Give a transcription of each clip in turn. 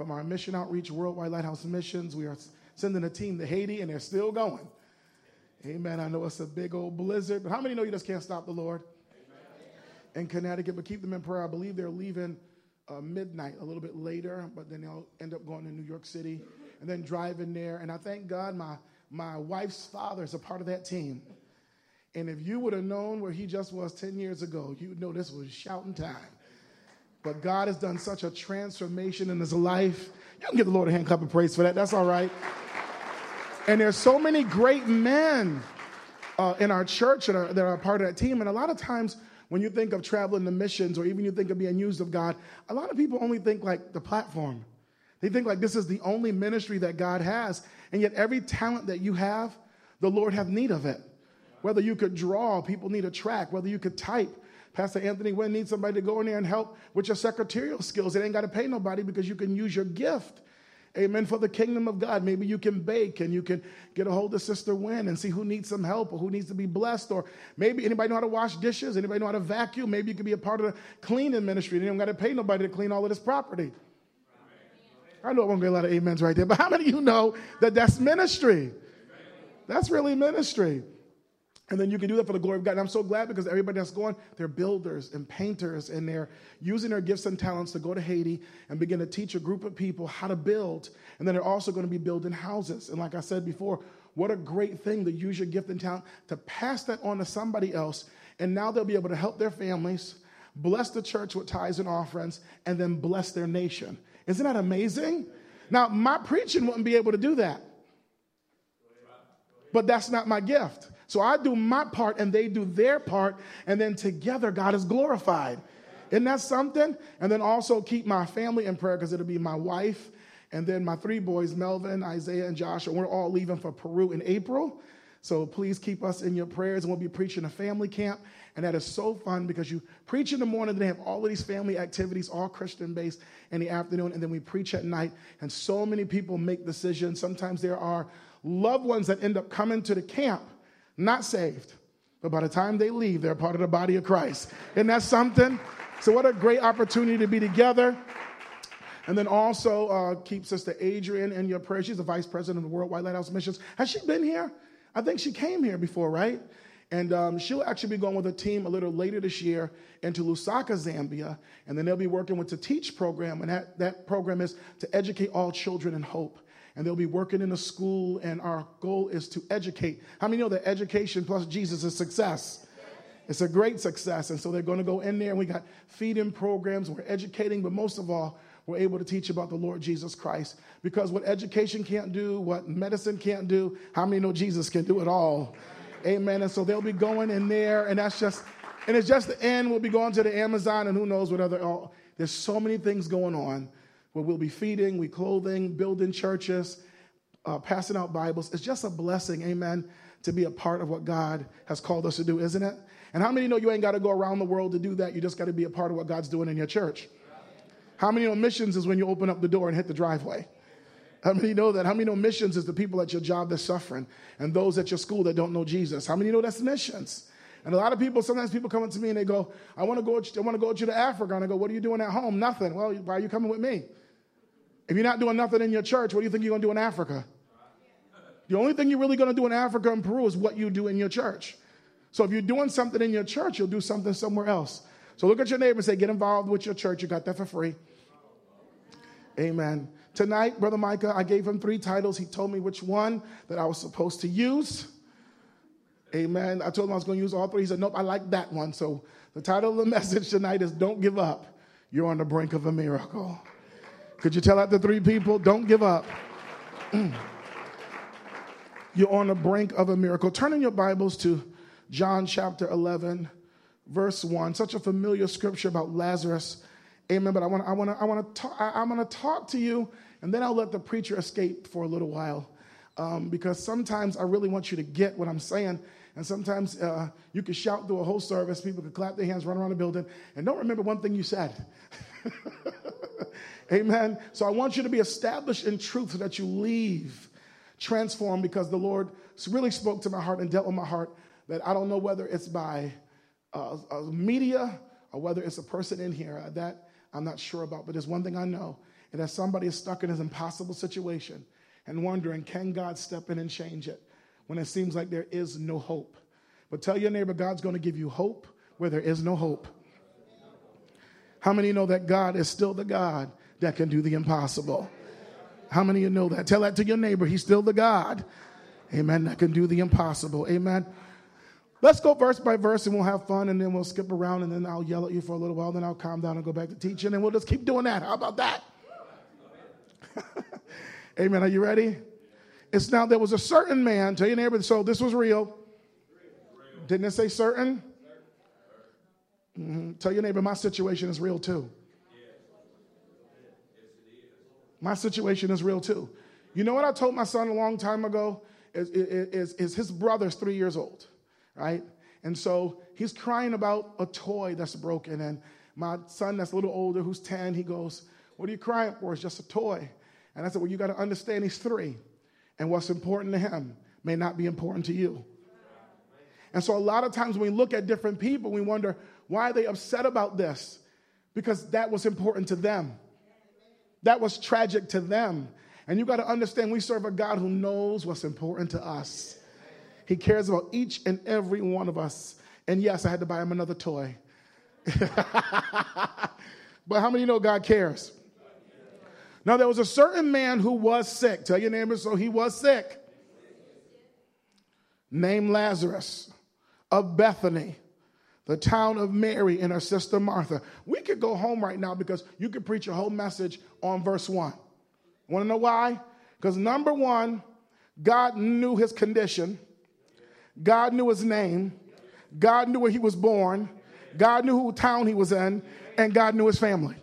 from our mission outreach, Worldwide Lighthouse Missions. We are sending a team to Haiti, and they're still going. Amen. I know it's a big old blizzard, but how many know you just can't stop the Lord? In Connecticut, but keep them in prayer. I believe they're leaving midnight, a little bit later, but then they'll end up going to New York City and then driving there. And I thank God my wife's father is a part of that team. And if you would have known where he just was 10 years ago, you would know this was shouting time. But God has done such a transformation in his life. You can give the Lord a hand clap of praise for that. That's all right. And there's so many great men in our church that are a part of that team. And a lot of times when you think of traveling to missions or even you think of being used of God, a lot of people only think like the platform. They think like this is the only ministry that God has. And yet every talent that you have, the Lord have need of it. Whether you could draw, people need a track. Whether you could type, Pastor Anthony Wynn needs somebody to go in there and help with your secretarial skills. They ain't got to pay nobody because you can use your gift. Amen. For the kingdom of God. Maybe you can bake and you can get a hold of Sister Wynn and see who needs some help or who needs to be blessed. Or maybe anybody know how to wash dishes? Anybody know how to vacuum? Maybe you could be a part of the cleaning ministry. They don't got to pay nobody to clean all of this property. I know I won't get a lot of amens right there, but how many of you know that that's ministry? That's really ministry. And then you can do that for the glory of God. And I'm so glad because everybody that's going, they're builders and painters, and they're using their gifts and talents to go to Haiti and begin to teach a group of people how to build. And then they're also going to be building houses. And like I said before, what a great thing to use your gift and talent to pass that on to somebody else. And now they'll be able to help their families, bless the church with tithes and offerings, and then bless their nation. Isn't that amazing? Now, my preaching wouldn't be able to do that. But that's not my gift. So I do my part and they do their part, and then together God is glorified. Isn't that something? And then also keep my family in prayer because it'll be my wife and then my 3 boys, Melvin, Isaiah, and Joshua. We're all leaving for Peru in April. So please keep us in your prayers. And we'll be preaching a family camp. And that is so fun because you preach in the morning, then they have all of these family activities, all Christian-based, in the afternoon, and then we preach at night. And so many people make decisions. Sometimes there are loved ones that end up coming to the camp not saved, but by the time they leave, they're part of the body of Christ. Isn't that something? So what a great opportunity to be together. And then also keep Sister Adrian in your prayers. She's the vice president of the Worldwide Lighthouse Missions. Has she been here? I think she came here before, right? And she'll actually be going with a team a little later this year into Lusaka, Zambia. And then they'll be working with the TEACH program. And that program is to educate all children in hope. And they'll be working in a school, and our goal is to educate. How many know that education plus Jesus is success? It's a great success. And so they're going to go in there, and we got feeding programs. We're educating, but most of all, we're able to teach about the Lord Jesus Christ. Because what education can't do, what medicine can't do, how many know Jesus can do it all? Amen. And so they'll be going in there, and it's just the end. We'll be going to the Amazon, and who knows what other. There's so many things going on. Where we'll be feeding, we clothing, building churches, passing out Bibles. It's just a blessing, amen, to be a part of what God has called us to do, isn't it? And how many know you ain't got to go around the world to do that? You just got to be a part of what God's doing in your church. How many know missions is when you open up the door and hit the driveway? How many know that? How many know missions is the people at your job that's suffering and those at your school that don't know Jesus? How many know that's missions? And a lot of people, sometimes people come up to me and they go, I want to go with you to Africa. And I go, what are you doing at home? Nothing. Well, why are you coming with me? If you're not doing nothing in your church, what do you think you're going to do in Africa? The only thing you're really going to do in Africa and Peru is what you do in your church. So if you're doing something in your church, you'll do something somewhere else. So look at your neighbor and say, get involved with your church. You got that for free. Amen. Tonight, Brother Micah, I gave him 3 titles. He told me which one that I was supposed to use. Amen. I told him I was going to use all 3. He said, nope, I like that one. So the title of the message tonight is Don't Give Up. You're on the brink of a miracle. Could you tell that to 3 people? Don't give up. You're on the brink of a miracle. Turn in your Bibles to John chapter 11, verse 1. Such a familiar scripture about Lazarus. Amen. But I'm going to talk to you, and then I'll let the preacher escape for a little while. Because sometimes I really want you to get what I'm saying. And sometimes you can shout through a whole service. People can clap their hands, run around the building, and don't remember one thing you said. Amen. So I want you to be established in truth so that you leave transformed, because the Lord really spoke to my heart and dealt with my heart that I don't know whether it's by media or whether it's a person in here that I'm not sure about. But there's one thing I know, And as somebody is stuck in this impossible situation and wondering, can God step in and change it when it seems like there is no hope? But tell your neighbor, God's going to give you hope where there is no hope. How many know that God is still the God that can do the impossible? How many of you know that? Tell that to your neighbor. He's still the God, amen, that can do the impossible. Amen. Let's go verse by verse and we'll have fun, and then we'll skip around, and then I'll yell at you for a little while, then I'll calm down and go back to teaching, and we'll just keep doing that. How about that? Amen. Are you ready? It's now, there was a certain man, tell your neighbor, so this was real. Didn't it say certain? Mm-hmm. Tell your neighbor, my situation is real too. My situation is real too. You know what I told my son a long time ago? Is his brother's 3 years old, right? And so he's crying about a toy that's broken. And my son that's a little older, who's 10, he goes, what are you crying for? It's just a toy. And I said, well, you got to understand he's 3. And what's important to him may not be important to you. And so a lot of times when we look at different people, we wonder, why are they upset about this? Because that was important to them. That was tragic to them. And you got to understand, we serve a God who knows what's important to us. He cares about each and every one of us. And yes, I had to buy him another toy. But how many know God cares? Now, there was a certain man who was sick. Tell your neighbor, so he was sick. Named Lazarus of Bethany, the town of Mary and her sister Martha. We could go home right now because you could preach a whole message on verse 1. Want to know why? Because number 1, God knew his condition. God knew his name. God knew where he was born. God knew who town he was in. And God knew his family.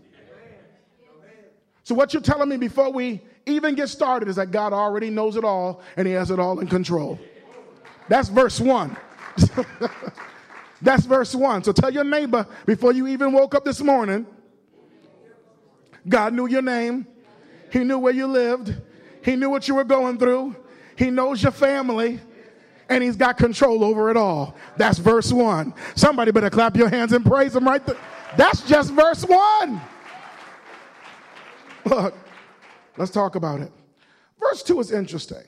So what you're telling me before we even get started is that God already knows it all and he has it all in control. That's verse 1. That's verse 1. So tell your neighbor, before you even woke up this morning, God knew your name. He knew where you lived. He knew what you were going through. He knows your family. And he's got control over it all. That's verse 1. Somebody better clap your hands and praise him right there. That's just verse 1. Look, let's talk about it. Verse 2 is interesting.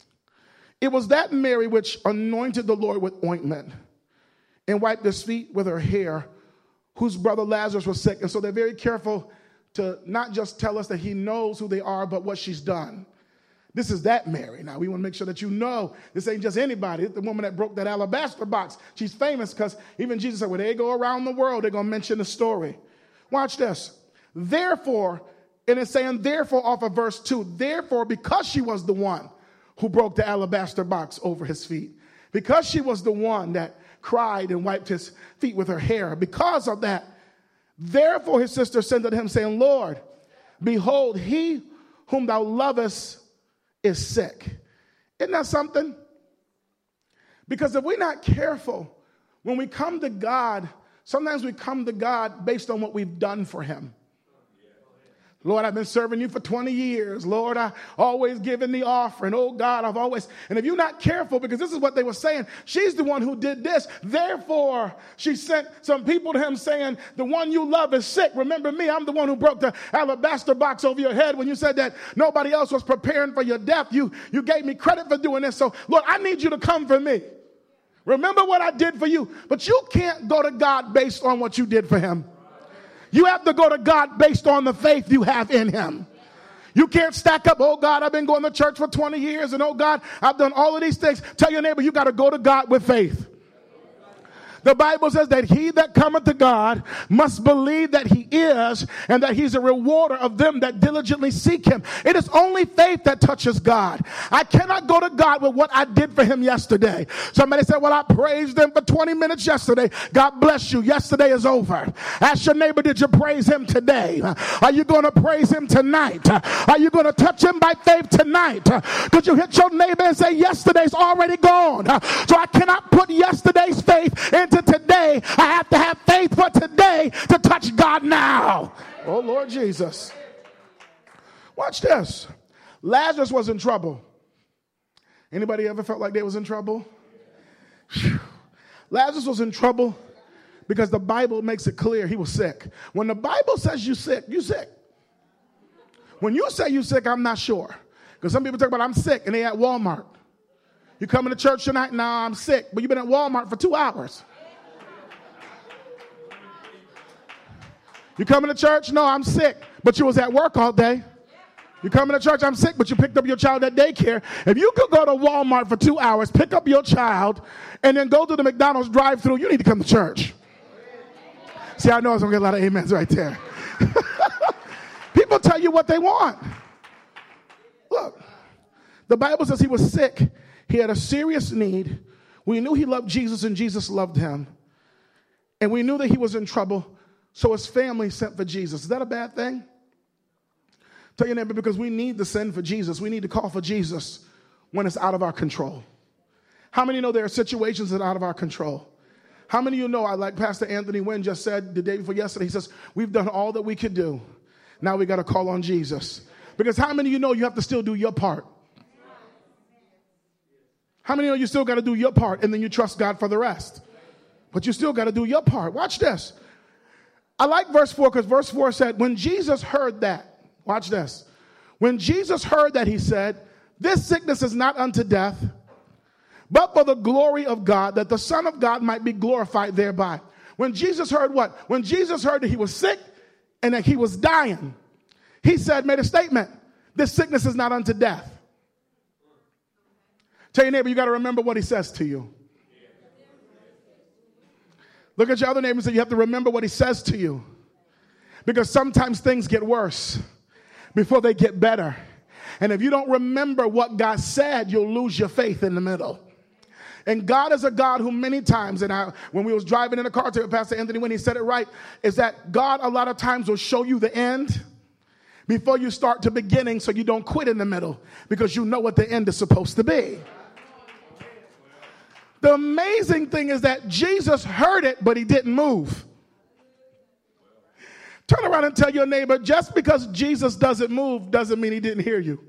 It was that Mary which anointed the Lord with ointment and wiped his feet with her hair, whose brother Lazarus was sick. And so they're very careful to not just tell us that he knows who they are, but what she's done. This is that Mary. Now, we want to make sure that you know this ain't just anybody. It's the woman that broke that alabaster box. She's famous because even Jesus said, when they go around the world, they're going to mention the story. Watch this. Therefore, and it's saying therefore off of verse 2, therefore, because she was the one who broke the alabaster box over his feet, because she was the one that cried and wiped his feet with her hair, because of that, therefore his sister sent to him saying, Lord, behold, he whom thou lovest is sick. Isn't that something? Because if we're not careful, when we come to God, sometimes we come to God based on what we've done for him. Lord, I've been serving you for 20 years. Lord, I always giving the offering. Oh, God, I've always. And if you're not careful, because this is what they were saying, she's the one who did this. Therefore, she sent some people to him saying, the one you love is sick. Remember me, I'm the one who broke the alabaster box over your head when you said that nobody else was preparing for your death. You gave me credit for doing this. So, Lord, I need you to come for me. Remember what I did for you. But you can't go to God based on what you did for him. You have to go to God based on the faith you have in him. You can't stack up, oh God, I've been going to church for 20 years, and oh God, I've done all of these things. Tell your neighbor, you got to go to God with faith. The Bible says that he that cometh to God must believe that he is, and that he's a rewarder of them that diligently seek him. It is only faith that touches God. I cannot go to God with what I did for him yesterday. Somebody said, well, I praised him for 20 minutes yesterday. God bless you. Yesterday is over. Ask your neighbor, did you praise him today? Are you going to praise him tonight? Are you going to touch him by faith tonight? Could you hit your neighbor and say, yesterday's already gone. So I cannot put yesterday's faith into today. I have to have faith for today to touch God now. Oh, Lord Jesus. Watch this. Lazarus was in trouble. Anybody ever felt like they was in trouble? Whew. Lazarus was in trouble because the Bible makes it clear he was sick. When the Bible says you're sick, you're sick. When you say you're sick, I'm not sure. Because some people talk about I'm sick and they at Walmart. You coming to church tonight? Nah, I'm sick. But you've been at Walmart for 2 hours. You coming to church? No, I'm sick. But you was at work all day. You coming to church? I'm sick, but you picked up your child at daycare. If you could go to Walmart for 2 hours, pick up your child, and then go to the McDonald's drive-thru, you need to come to church. See, I know I was going to get a lot of amens right there. People tell you what they want. Look, the Bible says he was sick. He had a serious need. We knew he loved Jesus and Jesus loved him. And we knew that he was in trouble, so his family sent for Jesus. Is that a bad thing? Tell your neighbor, because we need to send for Jesus. We need to call for Jesus when it's out of our control. How many know there are situations that are out of our control? How many of you know, like Pastor Anthony Wynn just said the day before yesterday, he says, we've done all that we could do. Now we got to call on Jesus. Because how many of you know you have to still do your part? How many of you still got to do your part and then you trust God for the rest? But you still got to do your part. Watch this. I like verse 4 because verse 4 said, when Jesus heard that, watch this. When Jesus heard that, he said, this sickness is not unto death, but for the glory of God, that the Son of God might be glorified thereby. When Jesus heard what? When Jesus heard that he was sick and that he was dying, he said, made a statement, this sickness is not unto death. Tell your neighbor, you got to remember what he says to you. Look at your other neighbor and say, you have to remember what he says to you. Because sometimes things get worse before they get better. And if you don't remember what God said, you'll lose your faith in the middle. And God is a God who many times, and when we was driving in the car to Pastor Anthony, when he said it right, is that God a lot of times will show you the end before you start to beginning so you don't quit in the middle because you know what the end is supposed to be. The amazing thing is that Jesus heard it, but he didn't move. Turn around and tell your neighbor, just because Jesus doesn't move doesn't mean he didn't hear you.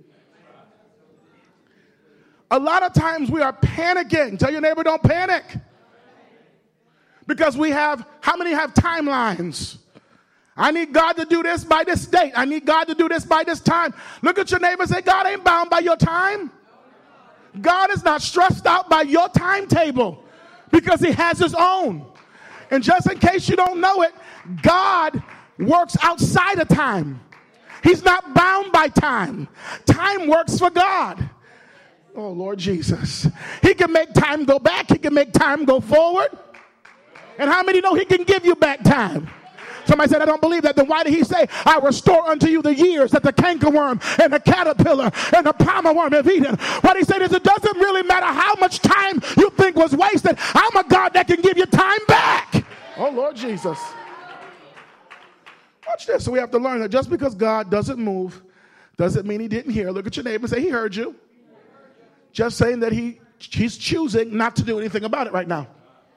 A lot of times we are panicking. Tell your neighbor, don't panic. Because how many have timelines? I need God to do this by this date. I need God to do this by this time. Look at your neighbor and say, God ain't bound by your time. God is not stressed out by your timetable because he has his own. And just in case you don't know it, God works outside of time. He's not bound by time. Time works for God. Oh, Lord Jesus. He can make time go back. He can make time go forward. And how many know he can give you back time? Somebody said, I don't believe that. Then why did he say, I restore unto you the years that the cankerworm and the caterpillar and the palmer worm have eaten? What he said is, it doesn't really matter how much time you think was wasted. I'm a God that can give you time back. Oh, Lord Jesus. Watch this. So we have to learn that just because God doesn't move doesn't mean he didn't hear. Look at your neighbor and say, he heard you. Just saying that he's choosing not to do anything about it right now.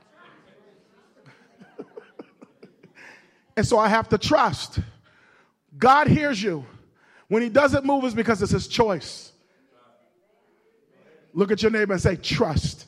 And so I have to trust. God hears you. When he doesn't move, it's because it's his choice. Look at your neighbor and say, trust.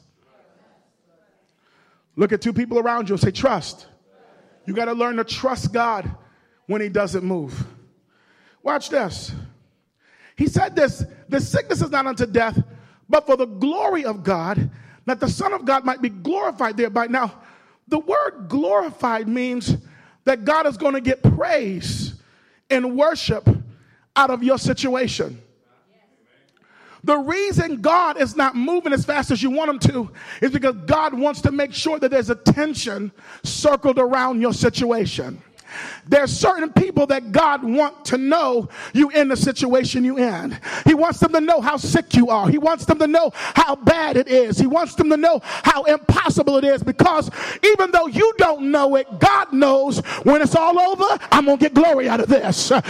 Look at two people around you and say, trust. You got to learn to trust God when he doesn't move. Watch this. He said this sickness is not unto death, but for the glory of God, that the Son of God might be glorified thereby. Now, the word glorified means that God is going to get praise and worship out of your situation. The reason God is not moving as fast as you want him to is because God wants to make sure that there's attention circled around your situation. There's certain people that God wants to know you in the situation you in. He wants them to know how sick you are. He wants them to know how bad it is. He wants them to know how impossible it is, because even though you don't know it, God knows when it's all over, I'm going to get glory out of this. You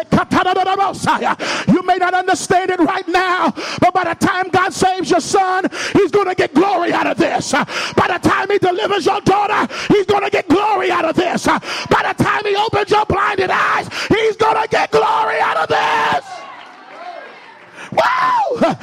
may not understand it right now, but by the time God saves your son, he's going to get glory out of this. By the time he delivers your daughter, he's going to get glory out of this. By the time he opens your blinded eyes, he's going to get glory out of this. Wow!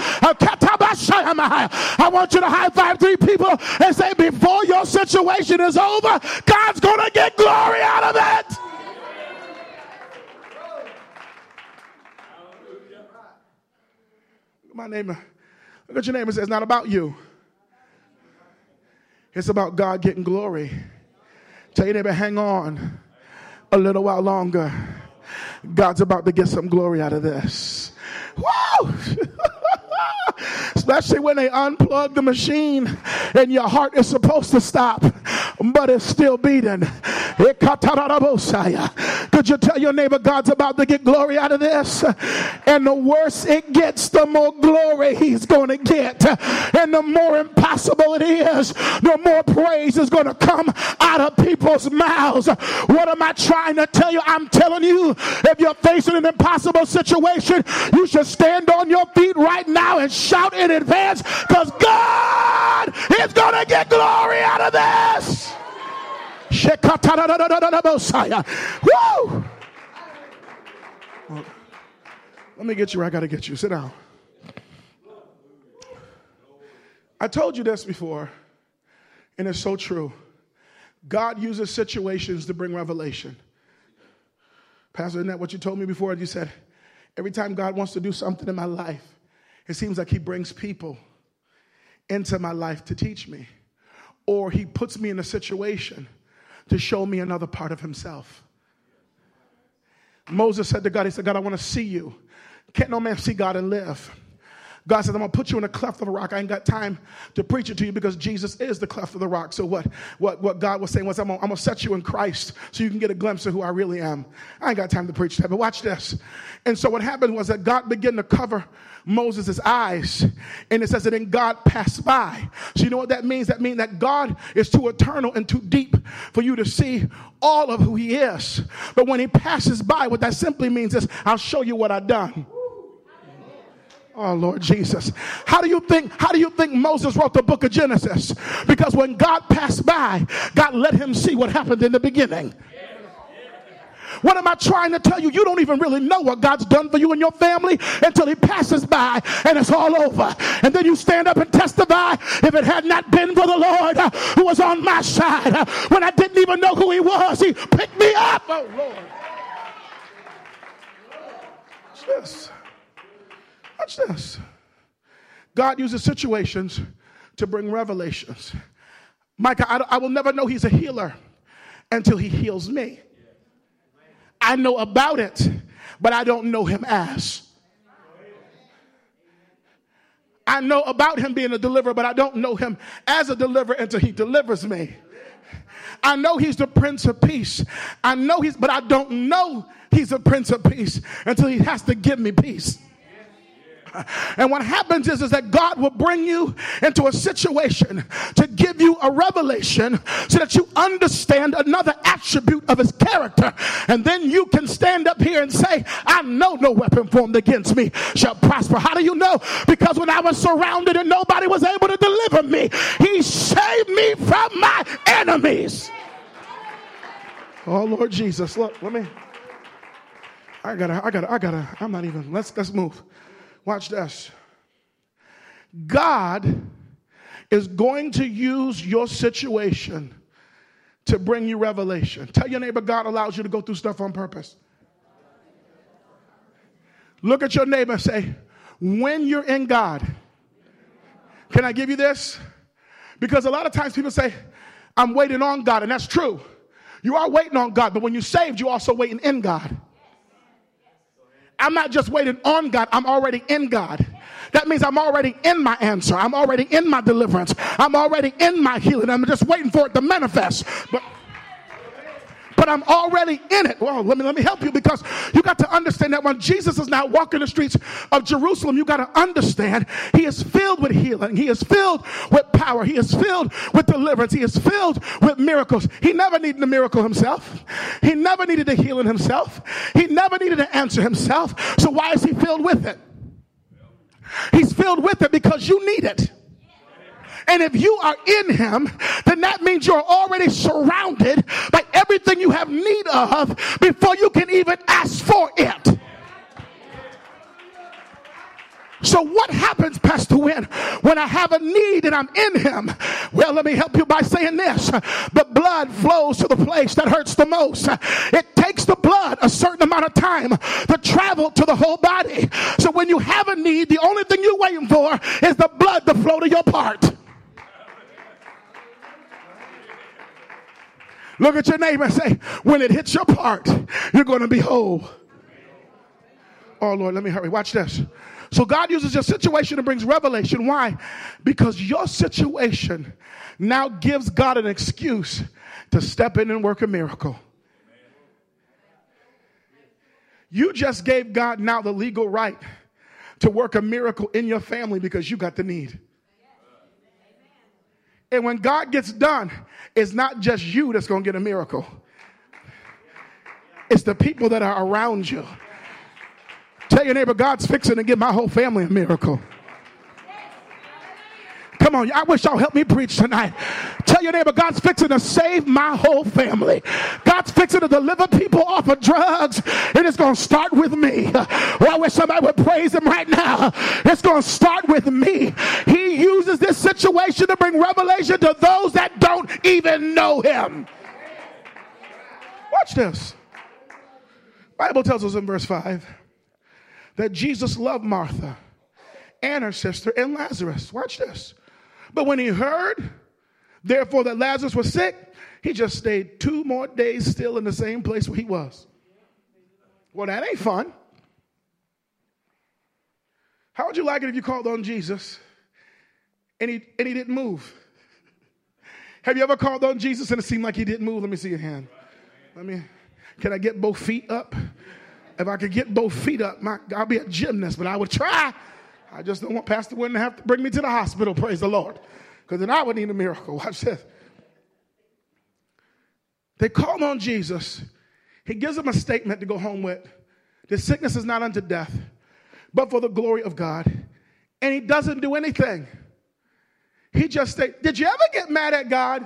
I want you to high five 3 people and say, before your situation is over, God's going to get glory out of it. My neighbor, look at your neighbor and say, it's not about you. It's about God getting glory. Tell your neighbor, hang on a little while longer. God's about to get some glory out of this. Woo! Especially when they unplug the machine and your heart is supposed to stop, but it's still beating. Could you tell your neighbor God's about to get glory out of this? And the worse it gets, the more glory he's going to get. And the more impossible it is, the more praise is going to come out of people's mouths. What am I trying to tell you? I'm telling you, if you're facing an impossible situation, you should stand on your feet right now and shout in advance, because God is going to get glory out of this. Woo! Let me get you where I got to get you. Sit down. I told you this before, and it's so true. God uses situations to bring revelation. Pastor, isn't that what you told me before? You said, every time God wants to do something in my life, it seems like he brings people into my life to teach me. Or he puts me in a situation to show me another part of himself. Moses said to God, he said, God, I want to see you. Can't no man see God and live. God said, I'm going to put you in a cleft of a rock. I ain't got time to preach it to you because Jesus is the cleft of the rock. So what God was saying was, I'm going to set you in Christ so you can get a glimpse of who I really am. I ain't got time to preach that, but watch this. And so what happened was that God began to cover Moses' eyes. And it says that then God passed by. So you know what that means? That means that God is too eternal and too deep for you to see all of who he is. But when he passes by, what that simply means is, I'll show you what I've done. Oh, Lord Jesus. How do you think Moses wrote the book of Genesis? Because when God passed by, God let him see what happened in the beginning. What am I trying to tell you? You don't even really know what God's done for you and your family until he passes by and it's all over. And then you stand up and testify, if it had not been for the Lord who was on my side, when I didn't even know who he was, he picked me up. Oh, Lord. Watch this. Watch this. God uses situations to bring revelations. Micah, I will never know he's a healer until he heals me. I know about it, but I don't know him as. I know about him being a deliverer, but I don't know him as a deliverer until he delivers me. I know he's the Prince of Peace. But I don't know he's a Prince of Peace until he has to give me peace. And what happens is that God will bring you into a situation to give you a revelation so that you understand another attribute of his character. And then you can stand up here and say, I know no weapon formed against me shall prosper. How do you know? Because when I was surrounded and nobody was able to deliver me, he saved me from my enemies. Oh, Lord Jesus. Look, I'm not even, let's move. Watch this. God is going to use your situation to bring you revelation. Tell your neighbor, God allows you to go through stuff on purpose. Look at your neighbor and say, when you're in God, can I give you this? Because a lot of times people say, I'm waiting on God, and that's true. You are waiting on God, but when you're saved, you're also waiting in God. I'm not just waiting on God, I'm already in God. That means I'm already in my answer. I'm already in my deliverance. I'm already in my healing. I'm just waiting for it to manifest. But I'm already in it. Well, let me help you, because you got to understand that when Jesus is now walking the streets of Jerusalem, you got to understand he is filled with healing. He is filled with power. He is filled with deliverance. He is filled with miracles. He never needed a miracle himself. He never needed a healing himself. He never needed to answer himself. So why is he filled with it? He's filled with it because you need it. And if you are in him, then that means you're already surrounded by everything you have need of before you can even ask for it. So what happens, Pastor Wynn, when I have a need and I'm in him? Well, let me help you by saying this. The blood flows to the place that hurts the most. It takes the blood a certain amount of time to travel to the whole body. So when you have a need, the only thing you're waiting for is the blood to flow to your part. Look at your neighbor and say, when it hits your part, you're going to be whole. Oh, Lord, let me hurry. Watch this. So God uses your situation and brings revelation. Why? Because your situation now gives God an excuse to step in and work a miracle. You just gave God now the legal right to work a miracle in your family because you got the need. And when God gets done, it's not just you that's going to get a miracle. It's the people that are around you. Tell your neighbor, God's fixing to give my whole family a miracle. Come on, I wish y'all help me preach tonight. Tell your neighbor, God's fixing to save my whole family. God's fixing to deliver people off of drugs, and it's going to start with me. Well, I wish somebody would praise him right now. It's going to start with me. He uses this situation to bring revelation to those that don't even know him. Watch this. The Bible tells us in verse 5 that Jesus loved Martha and her sister and Lazarus. Watch this. But when he heard, therefore, that Lazarus was sick, he just stayed 2 more days still in the same place where he was. Well, that ain't fun. How would you like it if you called on Jesus and he didn't move? Have you ever called on Jesus and it seemed like he didn't move? Let me see your hand. Can I get both feet up? If I could get both feet up, I'll be a gymnast, but I would try. I just don't want Pastor Wynn to have to bring me to the hospital, praise the Lord, because then I would need a miracle. Watch this. They called on Jesus. He gives them a statement to go home with. This sickness is not unto death, but for the glory of God. And he doesn't do anything. He just states, did you ever get mad at God?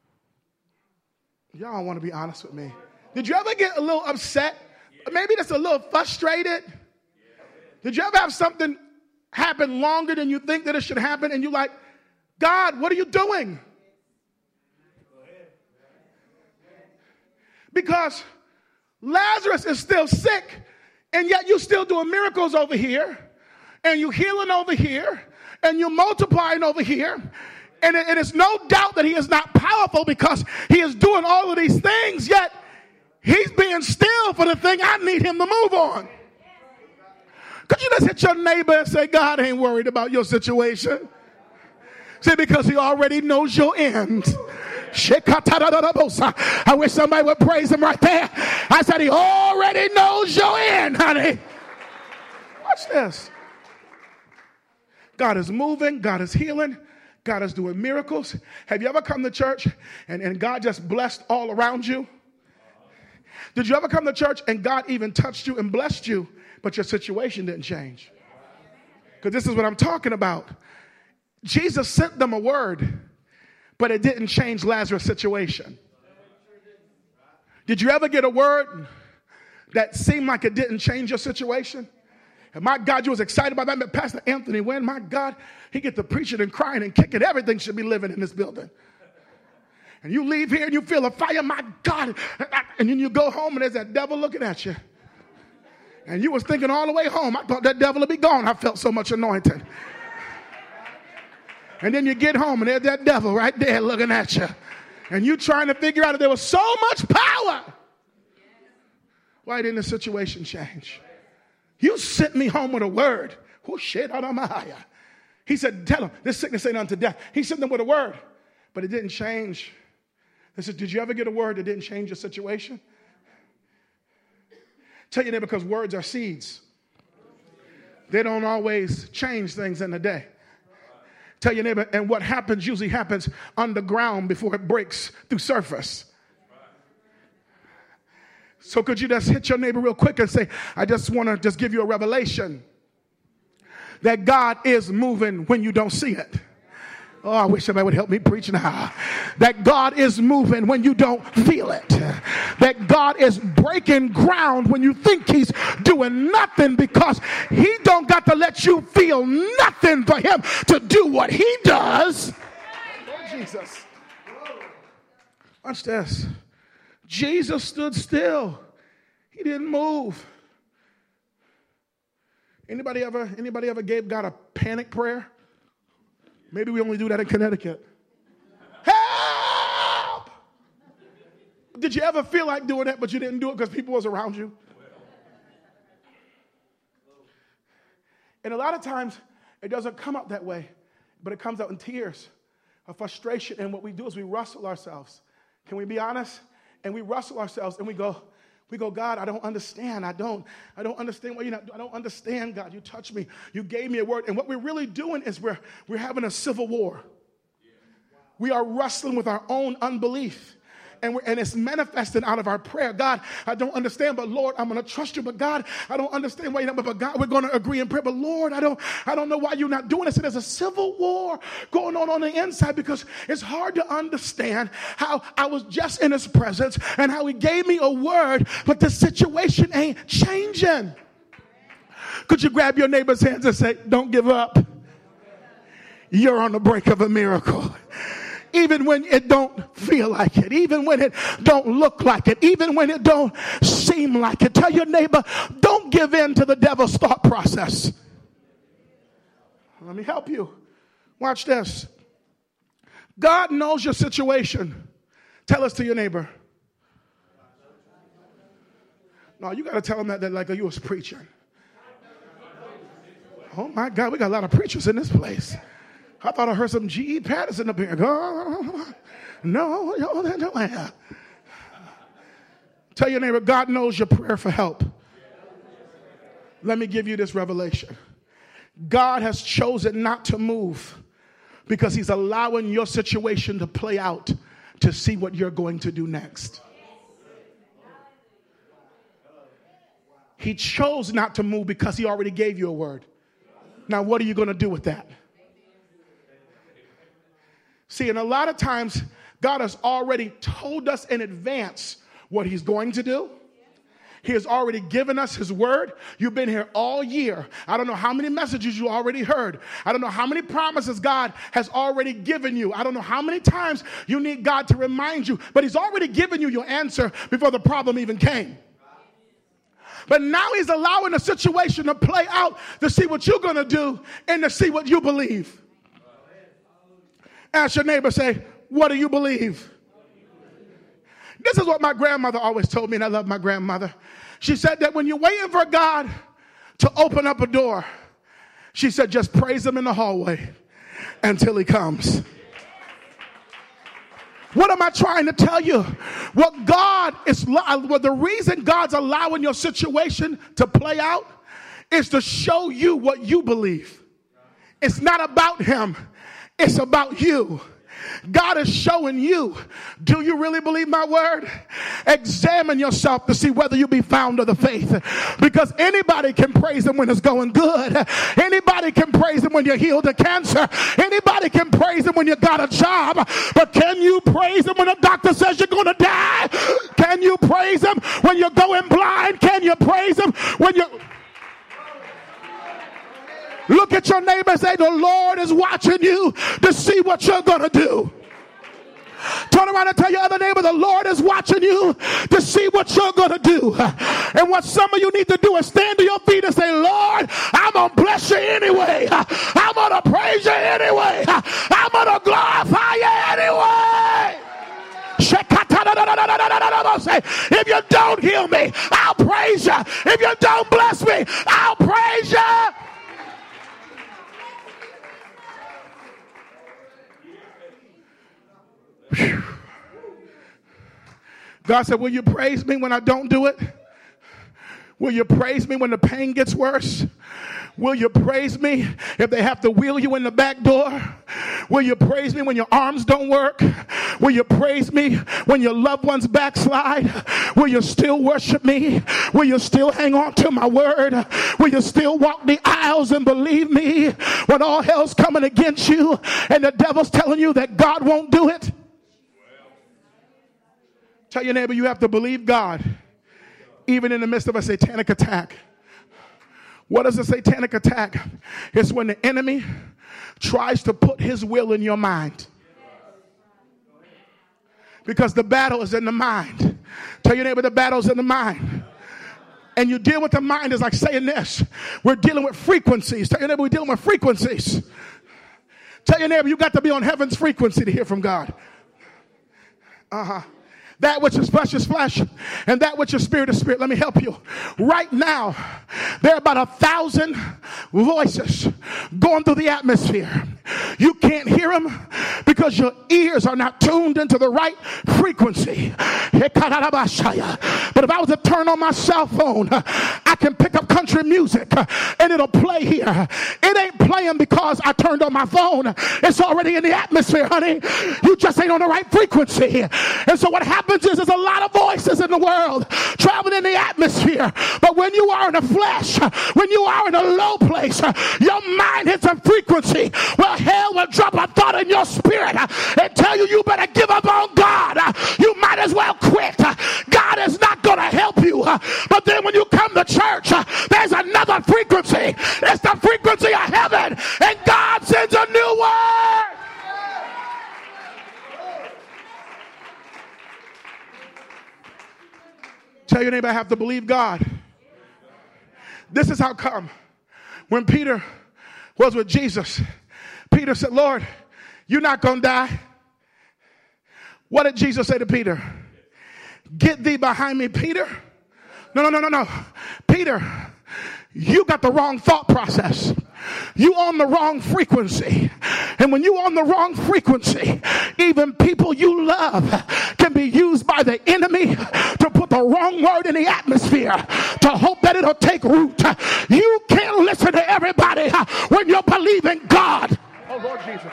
Y'all don't want to be honest with me. Did you ever get a little upset? Maybe just a little frustrated? Did you ever have something happen longer than you think that it should happen and you're like, God, what are you doing? Because Lazarus is still sick and yet you're still doing miracles over here and you're healing over here and you're multiplying over here. And it's no doubt that he is not powerful because he is doing all of these things, yet he's being still for the thing I need him to move on. Could you just hit your neighbor and say, God ain't worried about your situation? See, because he already knows your end. I wish somebody would praise him right there. I said he already knows your end, honey. Watch this. God is moving. God is healing. God is doing miracles. Have you ever come to church and God just blessed all around you? Did you ever come to church and God even touched you and blessed you, but your situation didn't change? Because this is what I'm talking about. Jesus sent them a word, but it didn't change Lazarus' situation. Did you ever get a word that seemed like it didn't change your situation? And my God, you was excited about that. Pastor Anthony Wynn, my God, he get to preaching and crying and kicking. Everything should be living in this building. And you leave here and you feel a fire, my God. And then you go home and there's that devil looking at you. And you was thinking all the way home, I thought that devil would be gone. I felt so much anointing. And then you get home and there's that devil right there looking at you. And you trying to figure out if there was so much power. Why didn't the situation change? You sent me home with a word. Oh, shit, he said, tell him, this sickness ain't unto death. He sent them with a word, but it didn't change. They said, did you ever get a word that didn't change your situation? Tell your neighbor, because words are seeds. They don't always change things in a day. Tell your neighbor, and what happens usually happens underground before it breaks through surface. So could you just hit your neighbor real quick and say, I just want to give you a revelation that God is moving when you don't see it. Oh, I wish somebody would help me preach now. That God is moving when you don't feel it. That God is breaking ground when you think he's doing nothing, because he don't got to let you feel nothing for him to do what he does. Oh, Jesus. Watch this. Jesus stood still. He didn't move. Anybody ever gave God a panic prayer? Maybe we only do that in Connecticut. Help! Did you ever feel like doing that, but you didn't do it because people was around you? And a lot of times, it doesn't come out that way, but it comes out in tears of frustration. And what we do is we wrestle ourselves. Can we be honest? And we wrestle ourselves and we go, God, I don't understand. I don't understand why you're not. I don't understand, God. You touched me. You gave me a word. And what we're really doing is we're having a civil war. We are wrestling with our own unbelief. And it's manifesting out of our prayer. God, I don't understand, but Lord, I'm going to trust you. But God, I don't understand why you're not. But God, we're going to agree in prayer. But Lord, I don't know why you're not doing this. And there's a civil war going on the inside, because it's hard to understand how I was just in his presence and how he gave me a word, but the situation ain't changing. Could you grab your neighbor's hands and say, don't give up. You're on the brink of a miracle. Even when it don't feel like it, even when it don't look like it, even when it don't seem like it. Tell your neighbor, don't give in to the devil's thought process. Let me help you. Watch this. God knows your situation. Tell us to your neighbor. No, you got to tell him that like you was preaching. Oh my God, we got a lot of preachers in this place. I thought I heard some G.E. Patterson up here. No. Tell your neighbor, God knows your prayer for help. Let me give you this revelation. God has chosen not to move because he's allowing your situation to play out to see what you're going to do next. He chose not to move because he already gave you a word. Now, what are you going to do with that? See, and a lot of times, God has already told us in advance what he's going to do. He has already given us his word. You've been here all year. I don't know how many messages you already heard. I don't know how many promises God has already given you. I don't know how many times you need God to remind you, but he's already given you your answer before the problem even came. But now he's allowing the situation to play out to see what you're going to do and to see what you believe. Ask your neighbor, say, what do you believe? This is what my grandmother always told me, and I love my grandmother. She said that when you're waiting for God to open up a door, she said, just praise him in the hallway until he comes. What am I trying to tell you? What the reason God's allowing your situation to play out is to show you what you believe. It's not about him. It's about you. God is showing you, do you really believe my word? Examine yourself to see whether you be found of the faith. Because anybody can praise him when it's going good. Anybody can praise him when you're healed of cancer. Anybody can praise him when you got a job. But can you praise him when a doctor says you're going to die? Can you praise him when you're going blind? Can you praise him when you're... Look at your neighbor and say, the Lord is watching you to see what you're going to do. Turn around and tell your other neighbor, the Lord is watching you to see what you're going to do. And what some of you need to do is stand to your feet and say, Lord, I'm going to bless you anyway. I'm going to praise you anyway. I'm going to glorify you anyway. If you don't heal me, I'll praise you. If you don't bless me, I'll praise you. Whew. God said, will you praise me when I don't do it? Will you praise me when the pain gets worse? Will you praise me if they have to wheel you in the back door? Will you praise me when your arms don't work? Will you praise me when your loved ones backslide? Will you still worship me? Will you still hang on to my word? Will you still walk the aisles and believe me when all hell's coming against you and the devil's telling you that God won't do it? Tell your neighbor you have to believe God even in the midst of a satanic attack. What is a satanic attack? It's when the enemy tries to put his will in your mind. Because the battle is in the mind. Tell your neighbor the battle's in the mind. And you deal with the mind is like saying this. We're dealing with frequencies. Tell your neighbor we're dealing with frequencies. Tell your neighbor you got to be on heaven's frequency to hear from God. That which is flesh, and that which is spirit. Let me help you. Right now, there are about 1,000 voices going through the atmosphere. You can't hear them because your ears are not tuned into the right frequency. But if I was to turn on my cell phone, I can pick up country music and it'll play here. It ain't playing because I turned on my phone. It's already in the atmosphere, honey. You just ain't on the right frequency. And so what happens is there's a lot of voices in the world traveling in the atmosphere. But when you are in the flesh, when you are in a low place, your mind hits a frequency. Well, hell will drop a thought in your spirit and tell you better give up on God. You might as well quit. God is not going to help you. But then when you come to church, there's another frequency. It's the frequency of heaven. And God sends a new word. Tell your neighbor I have to believe God. This is how come. When Peter was with Jesus, Peter said, Lord, you're not going to die. What did Jesus say to Peter? Get thee behind me, Peter. No. Peter, you got the wrong thought process. You on the wrong frequency. And when you on the wrong frequency, even people you love can be used by the enemy to put the wrong word in the atmosphere to hope that it'll take root. You can't listen to everybody when you're believing God. Oh, Lord Jesus.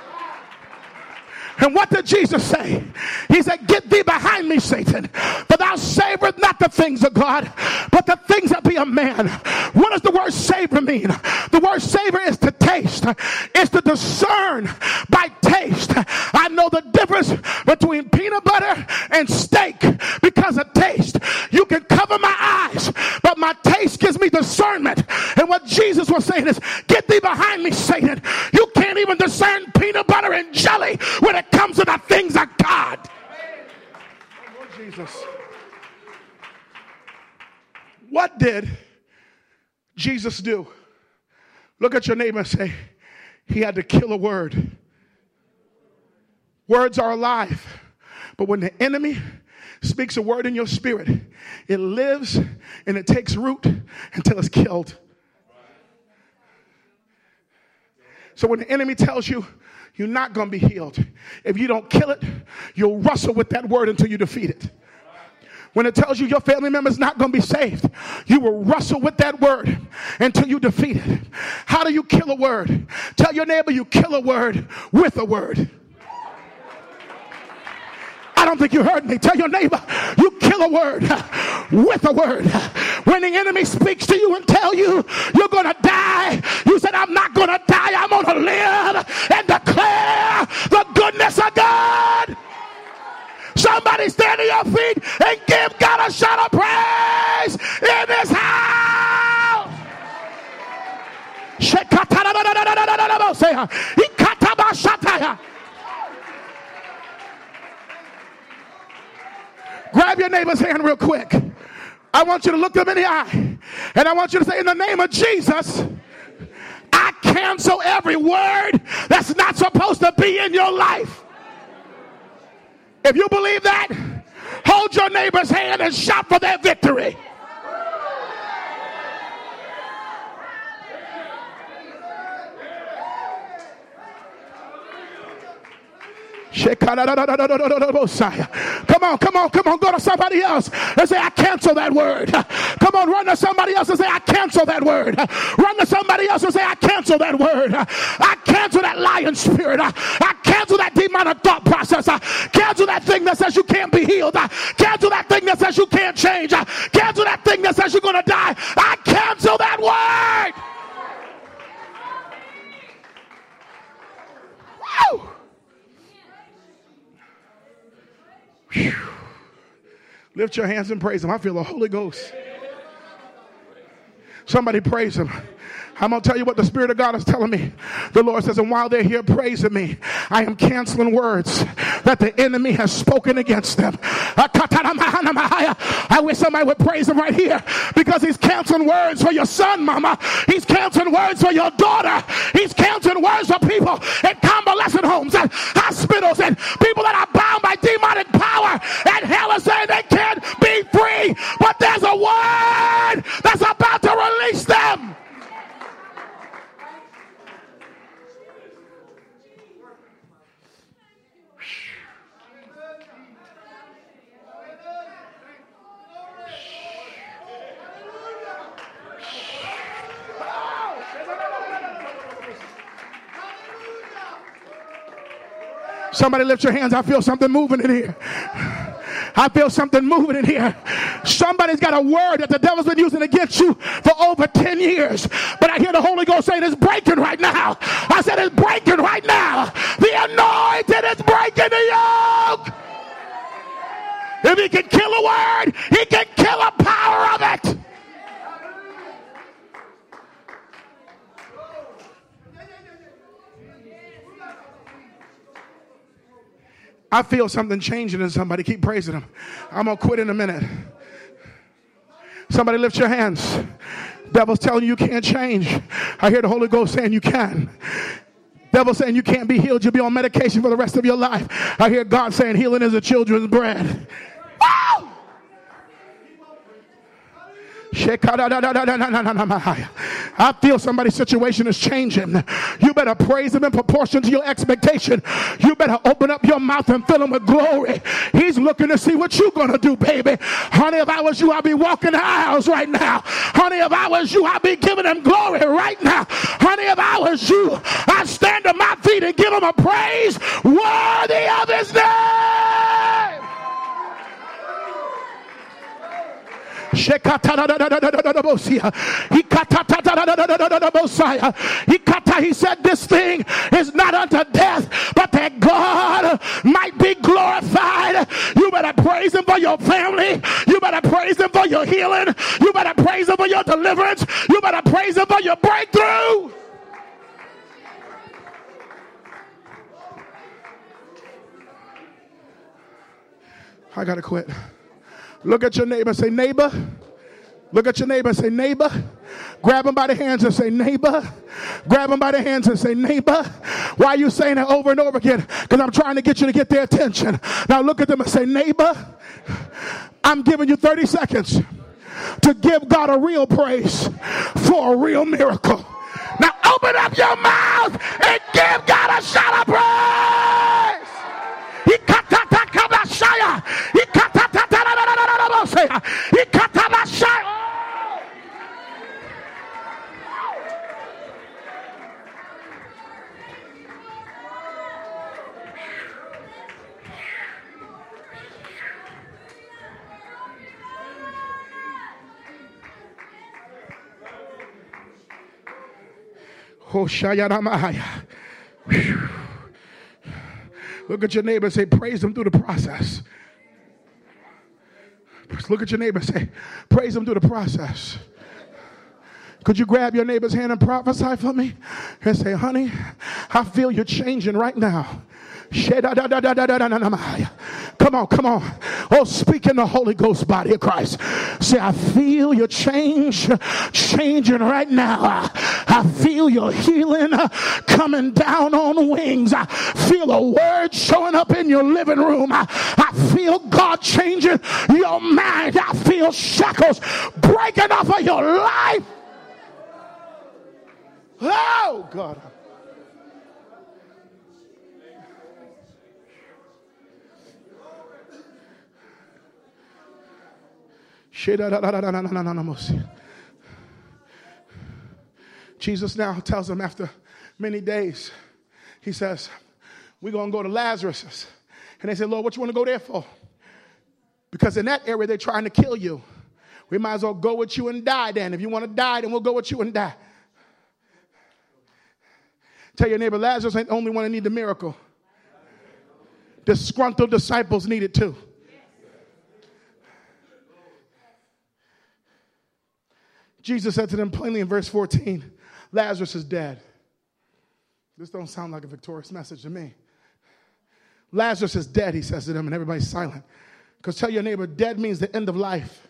And what did Jesus say? He said, get thee behind me, Satan. For thou savorest not the things of God, but the things that be of man. What does the word savor mean? The word savor is to taste. It's to discern by taste. I know the difference between peanut butter and steak because of taste. You can cover my eyes, but my taste gives me discernment. And what Jesus was saying is, get thee behind me, Satan. You can't even discern peanut butter and jelly when it comes to the things of God. Oh, Lord Jesus. What did Jesus do? Look at your neighbor and say, he had to kill a word. Words are alive. But when the enemy speaks a word in your spirit, it lives and it takes root until it's killed. So when the enemy tells you you're not going to be healed, if you don't kill it, you'll wrestle with that word until you defeat it. When it tells you your family member is not going to be saved, you will wrestle with that word until you defeat it. How do you kill a word? Tell your neighbor you kill a word with a word. I don't think you heard me. Tell your neighbor you kill a word with a word. When the enemy speaks to you and tell you you're going to die, you said, I'm not going to die. I'm going to live and declare the goodness of God. Somebody stand on your feet and give God a shout of praise in this house. Grab your neighbor's hand real quick. I want you to look them in the eye. And I want you to say, in the name of Jesus, I cancel every word that's not supposed to be in your life. If you believe that, hold your neighbor's hand and shout for their victory. Come Come on. Go to somebody else and say, I cancel that word. Come on, run to somebody else and say, I cancel that word. Run to somebody else and say, I cancel that word. I cancel that lying spirit. I cancel that demonic thought process. I cancel that thing that says you can't be healed. I cancel that thing that says you can't change. I cancel that thing that says you're going to die. I cancel that word. Woo! Whew. Lift your hands and praise him. I feel the Holy Ghost. Somebody praise him. I'm going to tell you what the Spirit of God is telling me. The Lord says, and while they're here praising me, I am canceling words that the enemy has spoken against them. I wish somebody would praise him right here, because he's canceling words for your son, mama. He's canceling words for your daughter. He's canceling words for people in convalescent homes and hospitals and people that are bound by demonic power. And hell is saying they can't be free. But there's a word that's about to release them. Somebody lift your hands. I feel something moving in here. I feel something moving in here. Somebody's got a word that the devil's been using against you for over 10 years. But I hear the Holy Ghost saying it's breaking right now. I said it's breaking right now. The anointing is breaking the yoke. If he can kill a word, he can kill the power of it. I feel something changing in somebody. Keep praising him. I'm going to quit in a minute. Somebody lift your hands. Devil's telling you can't change. I hear the Holy Ghost saying you can. Devil's saying you can't be healed. You'll be on medication for the rest of your life. I hear God saying healing is a children's bread. Woo! I feel somebody's situation is changing. You better praise him in proportion to your expectation. You better open up your mouth and fill him with glory. He's looking to see what you're going to do, baby. Honey, if I was you, I'd be walking the aisles right now. Honey, if I was you, I'd be giving him glory right now. Honey, if I was you, I'd stand to my feet and give him a praise worthy of his name. He said this thing is not unto death, but that God might be glorified. You better praise him for your family. You better praise him for your healing. You better praise him for your deliverance. You better praise him for your breakthrough. I gotta quit. Look at your neighbor and say, neighbor. Look at your neighbor and say, neighbor. Grab him by the hands and say, neighbor. Grab him by the hands and say, neighbor. Why are you saying that over and over again? Because I'm trying to get you to get their attention. Now look at them and say, neighbor, I'm giving you 30 seconds to give God a real praise for a real miracle. Now open up your mouth and give God a shout of praise. Look at your neighbor and say, praise him through the process. Look at your neighbor and say, praise him through the process. Could you grab your neighbor's hand and prophesy for me? And say, honey, I feel you changing right now. Come on. Oh, speak in the Holy Ghost, body of Christ. Say, I feel your changing right now. I feel your healing coming down on wings. I feel a word showing up in your living room. I feel God changing your mind. I feel shackles breaking off of your life. Oh, God. Jesus now tells them after many days, he says, we're going to go to Lazarus. And they say, Lord, what you want to go there for? Because in that area, they're trying to kill you. We might as well go with you and die then. If you want to die, then we'll go with you and die. Tell your neighbor, Lazarus ain't the only one that need the miracle. Disgruntled disciples need it too. Jesus said to them plainly in verse 14, Lazarus is dead. This don't sound like a victorious message to me. Lazarus is dead, he says to them, and everybody's silent. Because tell your neighbor, dead means the end of life.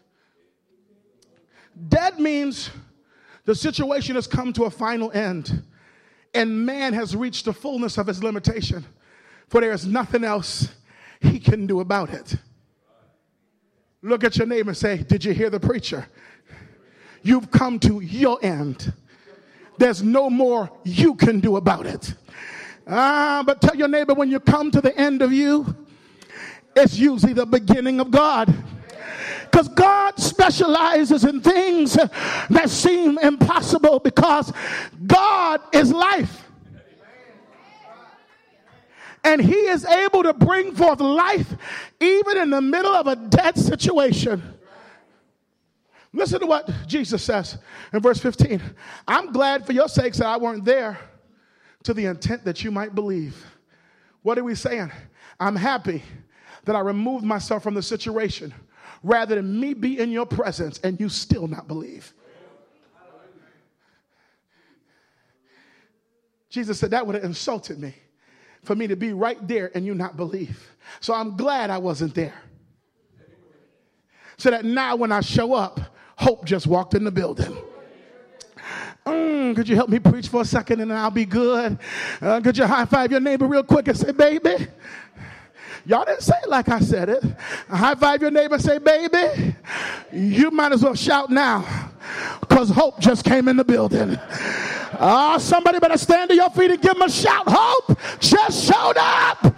Dead means the situation has come to a final end, and man has reached the fullness of his limitation, for there is nothing else he can do about it. Look at your neighbor and say, did you hear the preacher? You've come to your end. There's no more you can do about it. But tell your neighbor, when you come to the end of you, it's usually the beginning of God. Because God specializes in things that seem impossible, because God is life. And he is able to bring forth life even in the middle of a dead situation. Listen to what Jesus says in verse 15. I'm glad for your sakes that I weren't there, to the intent that you might believe. What are we saying? I'm happy that I removed myself from the situation rather than me be in your presence and you still not believe. Jesus said that would have insulted me, for me to be right there and you not believe. So I'm glad I wasn't there, so that now when I show up, hope just walked in the building. Could you help me preach for a second and I'll be good? Could you high five your neighbor real quick and say, baby? Y'all didn't say it like I said it. High five your neighbor and say, baby. You might as well shout now, because hope just came in the building. Somebody better stand to your feet and give them a shout. Hope just showed up.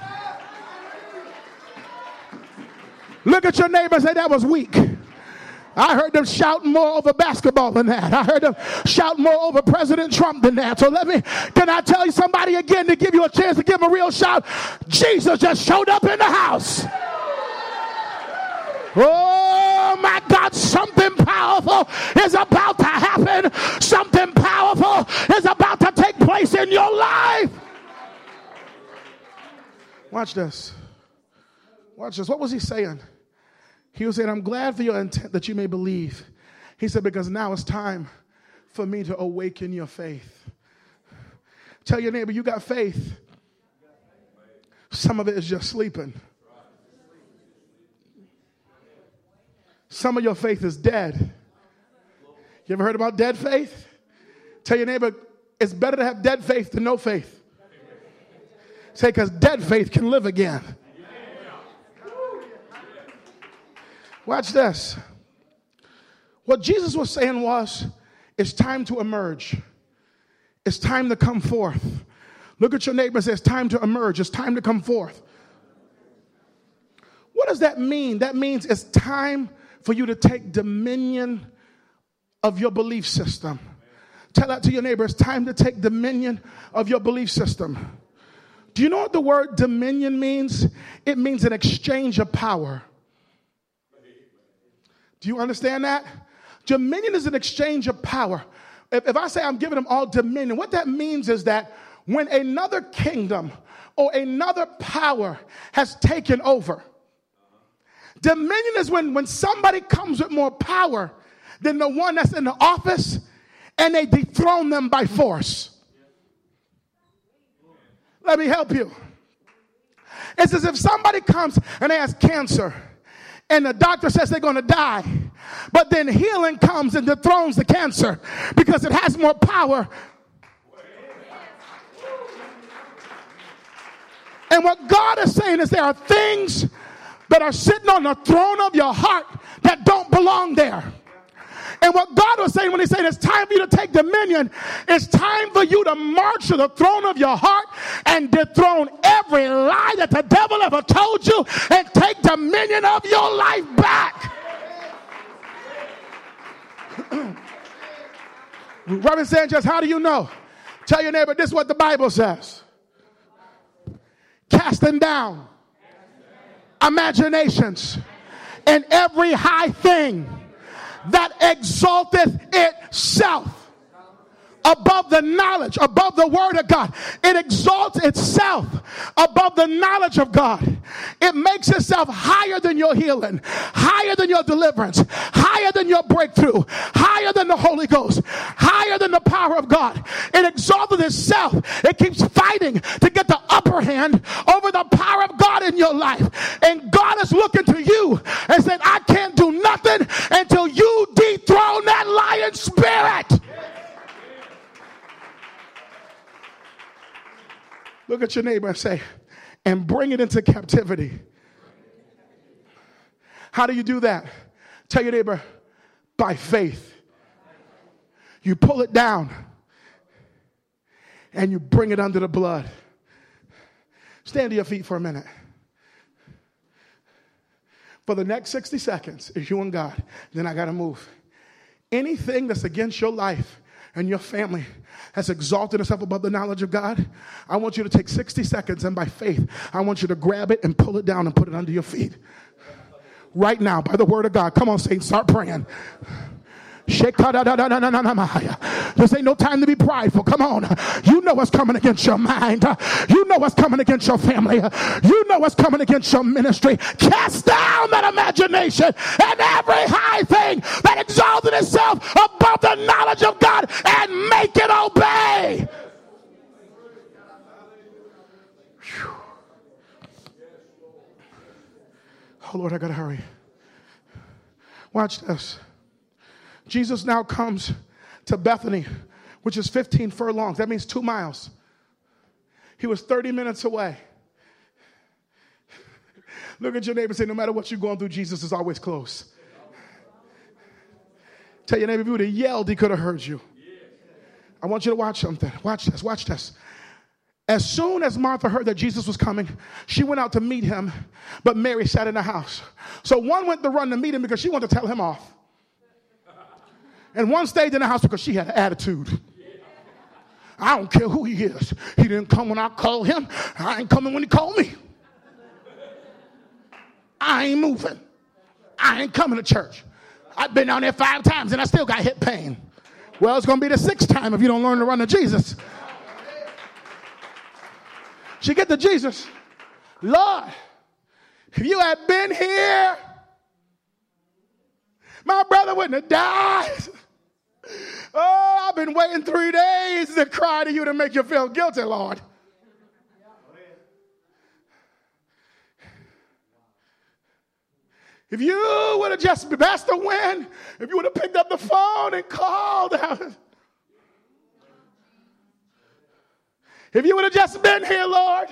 Look at your neighbor and say, that was weak. I heard them shouting more over basketball than that. I heard them shout more over President Trump than that. So can I tell you somebody again to give you a chance to give them a real shout? Jesus just showed up in the house. Oh my God, something powerful is about to happen. Something powerful is about to take place in your life. Watch this. Watch this. What was he saying? He was saying, I'm glad for your intent that you may believe. He said, because now it's time for me to awaken your faith. Tell your neighbor, you got faith. Some of it is just sleeping. Some of your faith is dead. You ever heard about dead faith? Tell your neighbor, it's better to have dead faith than no faith. Say, because dead faith can live again. Watch this. What Jesus was saying was, it's time to emerge. It's time to come forth. Look at your neighbor and say, it's time to emerge. It's time to come forth. What does that mean? That means it's time for you to take dominion of your belief system. Tell that to your neighbor. It's time to take dominion of your belief system. Do you know what the word dominion means? It means an exchange of power. Do you understand that? Dominion is an exchange of power. If I say I'm giving them all dominion, what that means is that when another kingdom or another power has taken over, dominion is when somebody comes with more power than the one that's in the office and they dethrone them by force. Let me help you. It's as if somebody comes and they has cancer, and the doctor says they're going to die. But then healing comes and dethrones the cancer because it has more power. And what God is saying is there are things that are sitting on the throne of your heart that don't belong there. And what God was saying when he said it's time for you to take dominion, it's time for you to march to the throne of your heart and dethrone every lie that the devil ever told you and take dominion of your life back. Reverend Sanchez, how do you know? Tell your neighbor, this is what the Bible says. Casting down imaginations and every high thing that exalteth itself above the knowledge, above the word of God. It exalts itself above the knowledge of God. It makes itself higher than your healing, higher than your deliverance, higher than your breakthrough, higher than the Holy Ghost, higher than the power of God. It exalted itself. It keeps fighting to get the upper hand over the power of God in your life. And God is looking to you and saying, I can't do nothing until you dethrone that lion spirit. Look at your neighbor and say, and bring it into captivity. How do you do that? Tell your neighbor, by faith. You pull it down and you bring it under the blood. Stand to your feet for a minute. For the next 60 seconds, it's you and God. Then I got to move. Anything that's against your life and your family has exalted itself above the knowledge of God, I want you to take 60 seconds and by faith, I want you to grab it and pull it down and put it under your feet. Right now, by the word of God. Come on, saints, start praying. This ain't no time to be prideful. Come on. You know what's coming against your mind. You know what's coming against your family. You know what's coming against your ministry. Cast down that imagination and every high thing that exalted itself above the knowledge of God and make it obey. Whew. Oh, Lord, I got to hurry. Watch this. Jesus now comes to Bethany, which is 15 furlongs. That means 2 miles. He was 30 minutes away. Look at your neighbor and say, no matter what you're going through, Jesus is always close. Tell your neighbor, if you would have yelled, he could have heard you. I want you to watch something. Watch this. Watch this. As soon as Martha heard that Jesus was coming, she went out to meet him, but Mary sat in the house. So one went to run to meet him because she wanted to tell him off. And one stayed in the house because she had an attitude. I don't care who he is. He didn't come when I called him. I ain't coming when he called me. I ain't moving. I ain't coming to church. I've been down there 5 times and I still got hip pain. Well, it's going to be the 6th time if you don't learn to run to Jesus. She get to Jesus. Lord, if you had been here, my brother wouldn't have died. Oh, I've been waiting 3 days to cry to you to make you feel guilty, Lord. If you would have just, that's the win. If you would have picked up the phone and called out. If you would have just been here, Lord.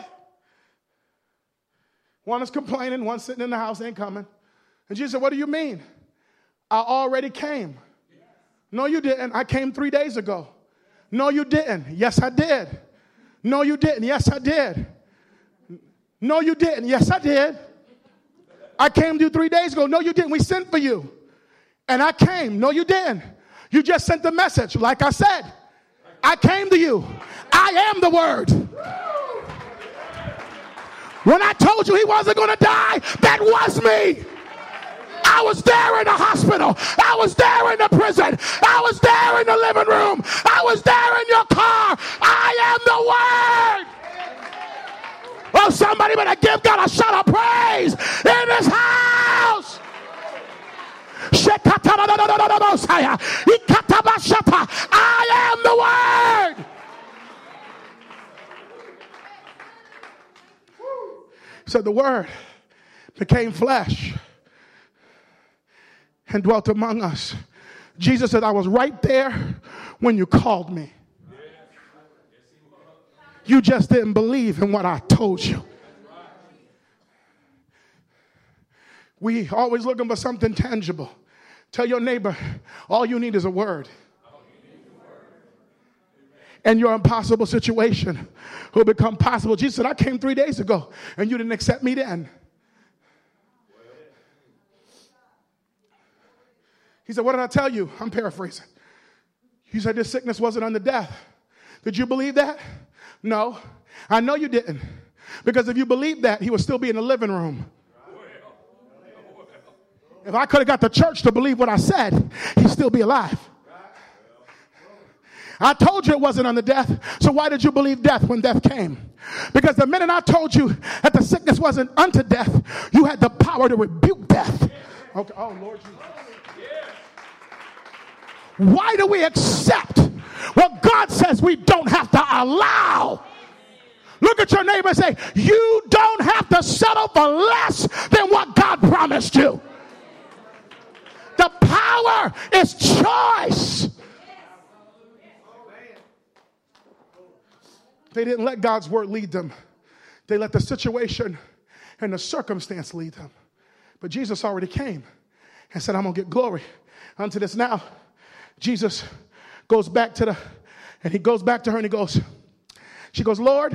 One is complaining, one sitting in the house, ain't coming. And Jesus said, what do you mean? I already came. No, you didn't. I came 3 days ago. No, you didn't. Yes, I did. No, you didn't. Yes, I did. No, you didn't. Yes, I did. I came to you 3 days ago. No, you didn't. We sent for you. And I came. No, you didn't. You just sent the message. Like I said, I came to you. I am the word. When I told you he wasn't going to die, that was me. I was there in the hospital. I was there in the prison. I was there in the living room. I was there in your car. I am the word. Oh, somebody better give God a shout of praise in this house. I am the word. So the word became flesh and dwelt among us. Jesus said, I was right there when you called me. You just didn't believe in what I told you. We always looking for something tangible. Tell your neighbor, all you need is a word. And your impossible situation will become possible. Jesus said, I came 3 days ago and you didn't accept me then. He said, what did I tell you? I'm paraphrasing. You said this sickness wasn't unto death. Did you believe that? No. I know you didn't. Because if you believed that, he would still be in the living room. If I could have got the church to believe what I said, he'd still be alive. I told you it wasn't unto death, so why did you believe death when death came? Because the minute I told you that the sickness wasn't unto death, you had the power to rebuke death. Okay. Oh, Lord Jesus. Why do we accept what God says we don't have to allow? Look at your neighbor and say, you don't have to settle for less than what God promised you. The power is choice. They didn't let God's word lead them. They let the situation and the circumstance lead them. But Jesus already came and said, I'm going to get glory unto this. Now, Jesus goes back to her and he goes, she goes, Lord,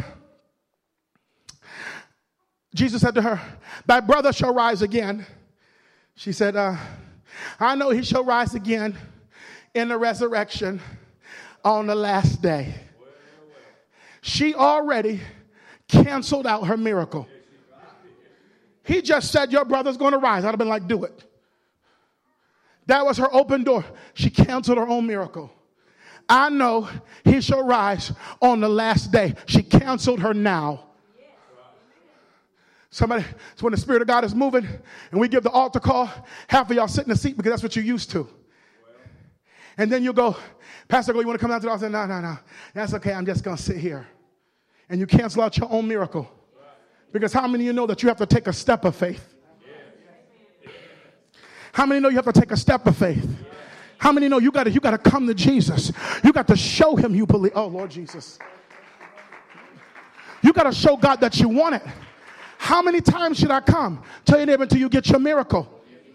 Jesus said to her, thy brother shall rise again. She said, I know he shall rise again in the resurrection on the last day. She already canceled out her miracle. He just said, your brother's going to rise. I'd have been like, do it. That was her open door. She canceled her own miracle. I know he shall rise on the last day. She canceled her now. Somebody, it's when the Spirit of God is moving and we give the altar call, half of y'all sit in the seat because that's what you're used to. And then you go, Pastor, you want to come down to the altar? No. That's okay. I'm just going to sit here. And you cancel out your own miracle. Because how many of you know that you have to take a step of faith? How many know you have to take a step of faith? How many know you got to come to Jesus? You got to show him you believe. Oh, Lord Jesus. You got to show God that you want it. How many times should I come? Tell your neighbor until you get your miracle.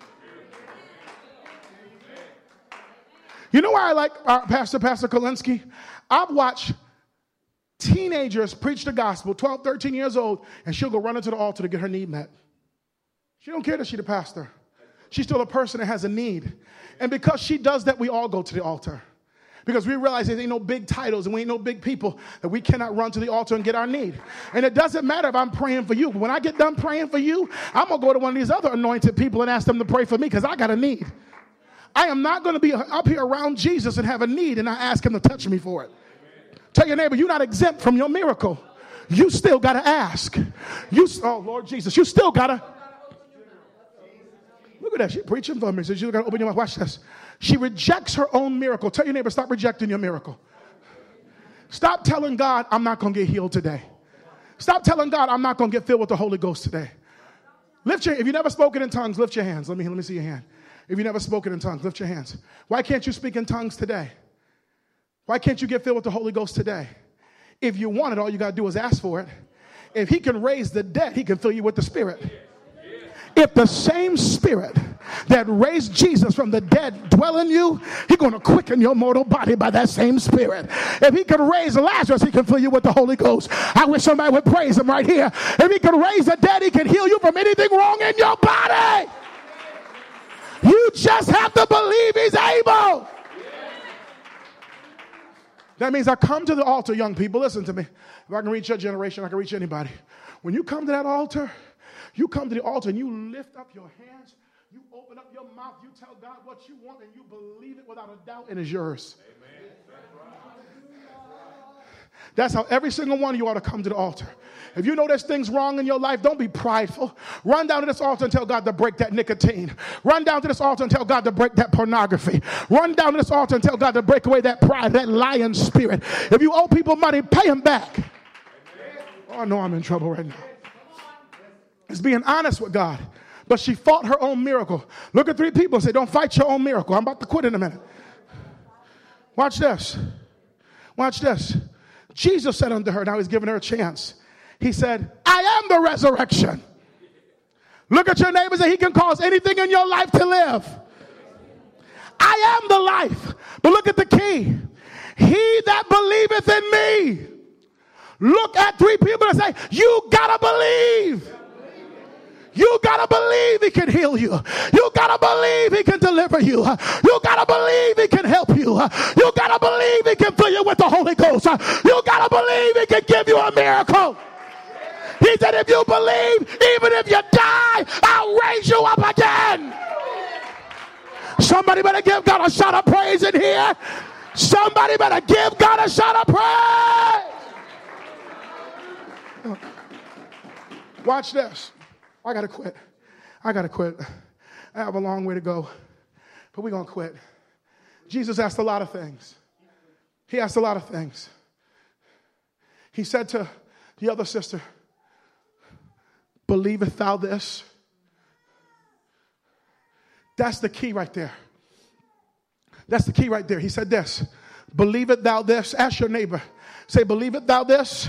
You know why I like Pastor Kalinsky? I've watched teenagers preach the gospel, 12, 13 years old, and she'll go run into the altar to get her need met. She don't care that she's the pastor. She's still a person that has a need. And because she does that, we all go to the altar. Because we realize there ain't no big titles and we ain't no big people that we cannot run to the altar and get our need. And it doesn't matter if I'm praying for you. When I get done praying for you, I'm going to go to one of these other anointed people and ask them to pray for me because I got a need. I am not going to be up here around Jesus and have a need and I ask him to touch me for it. Tell your neighbor, you're not exempt from your miracle. You still got to ask. Oh, Lord Jesus, you still got to. Look at that. She's preaching for me. So you got to open your mouth. Watch this. She rejects her own miracle. Tell your neighbor, stop rejecting your miracle. Stop telling God, I'm not going to get healed today. Stop telling God, I'm not going to get filled with the Holy Ghost today. If you've never spoken in tongues, lift your hands. Let me see your hand. If you've never spoken in tongues, lift your hands. Why can't you speak in tongues today? Why can't you get filled with the Holy Ghost today? If you want it, all you got to do is ask for it. If he can raise the dead, he can fill you with the Spirit. If the same Spirit that raised Jesus from the dead dwell in you, he's going to quicken your mortal body by that same Spirit. If he can raise Lazarus, he can fill you with the Holy Ghost. I wish somebody would praise him right here. If he can raise the dead, he can heal you from anything wrong in your body. You just have to believe he's able. That means I come to the altar, young people. Listen to me. If I can reach your generation, I can reach anybody. When you come to that altar, you come to the altar and you lift up your hands. You open up your mouth. You tell God what you want and you believe it without a doubt and it's yours. Amen. That's how every single one of you ought to come to the altar. If you know there's things wrong in your life, don't be prideful. Run down to this altar and tell God to break that nicotine. Run down to this altar and tell God to break that pornography. Run down to this altar and tell God to break away that pride, that lying spirit. If you owe people money, pay them back. Oh, I know I'm in trouble right now. It's being honest with God. But she fought her own miracle. Look at three people and say, don't fight your own miracle. I'm about to quit in a minute. Watch this. Watch this. Jesus said unto her, now he's giving her a chance. He said, I am the resurrection. Look at your neighbor and say, he can cause anything in your life to live. I am the life. But look at the key. He that believeth in me. Look at three people and say, you gotta believe. You got to believe he can heal you. You got to believe he can deliver you. You got to believe he can help you. You got to believe he can fill you with the Holy Ghost. You got to believe he can give you a miracle. He said, if you believe, even if you die, I'll raise you up again. Somebody better give God a shout of praise in here. Somebody better give God a shout of praise. Watch this. I got to quit. I have a long way to go, but we're going to quit. Jesus asked a lot of things. He asked a lot of things. He said to the other sister, believeth thou this? That's the key right there. That's the key right there. He said this, believeth thou this? Ask your neighbor. Say, believeth thou this?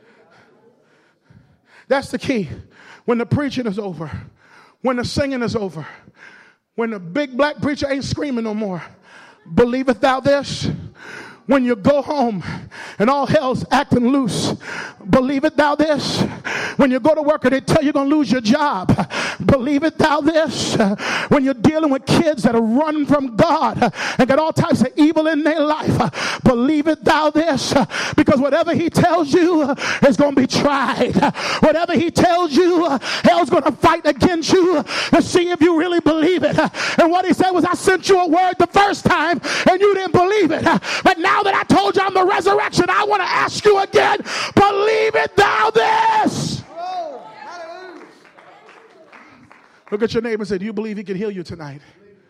That's the key. When the preaching is over, when the singing is over, when the big black preacher ain't screaming no more, believeth thou this? When you go home and all hell's acting loose, believeth thou this? When you go to work and they tell you're going to lose your job, believeth thou this? When you're dealing with kids that are running from God and got all types of evil in their life, believeth thou this? Because whatever he tells you is going to be tried. Whatever he tells you, hell's going to fight against you to see if you really believe it. And what he said was, I sent you a word the first time and you didn't believe it. But now that I told you I'm the resurrection, I want to ask you again, believe it thou this? Look at your neighbor and say, do you believe he can heal you tonight?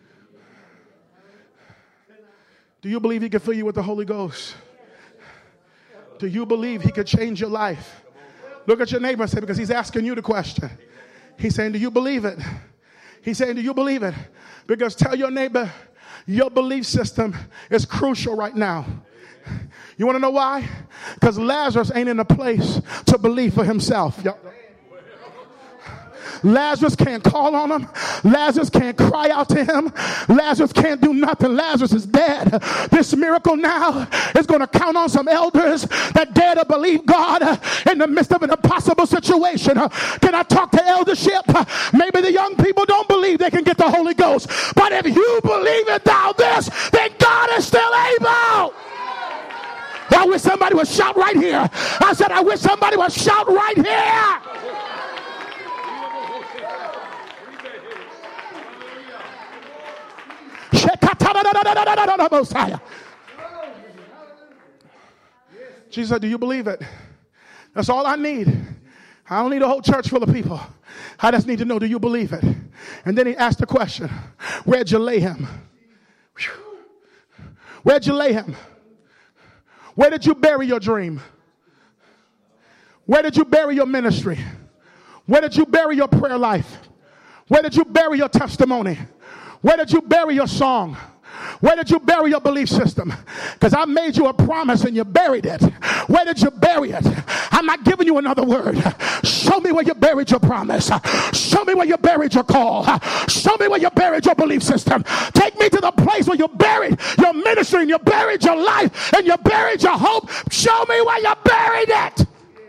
Do you believe he can fill you with the Holy Ghost? Do you believe he could change your life? Look at your neighbor and say, because he's asking you the question. He's saying, do you believe it? He's saying, do you believe it? Because tell your neighbor, your belief system is crucial right now. You want to know why? Because Lazarus ain't in a place to believe for himself. Lazarus can't call on him. Lazarus can't cry out to him. Lazarus can't do nothing. Lazarus is dead. This miracle now is going to count on some elders that dare to believe God in the midst of an impossible situation. Can I talk to eldership? Maybe the young people don't believe they can get the Holy Ghost. But if you believe it thou this, then God is still able. I wish somebody would shout right here. I said, I wish somebody would shout right here. Jesus said, do you believe it? That's all I need. I don't need a whole church full of people. I just need to know, do you believe it? And then he asked the question, where'd you lay him? Where'd you lay him? Where did you bury your dream? Where did you bury your ministry? Where did you bury your prayer life? Where did you bury your testimony? Where did you bury your song? Where did you bury your belief system? Because I made you a promise and you buried it. Where did you bury it? I'm not giving you another word. Show me where you buried your promise. Show me where you buried your call. Show me where you buried your belief system. Take me to the place where you buried your ministry and you buried your life and you buried your hope. Show me where you buried it.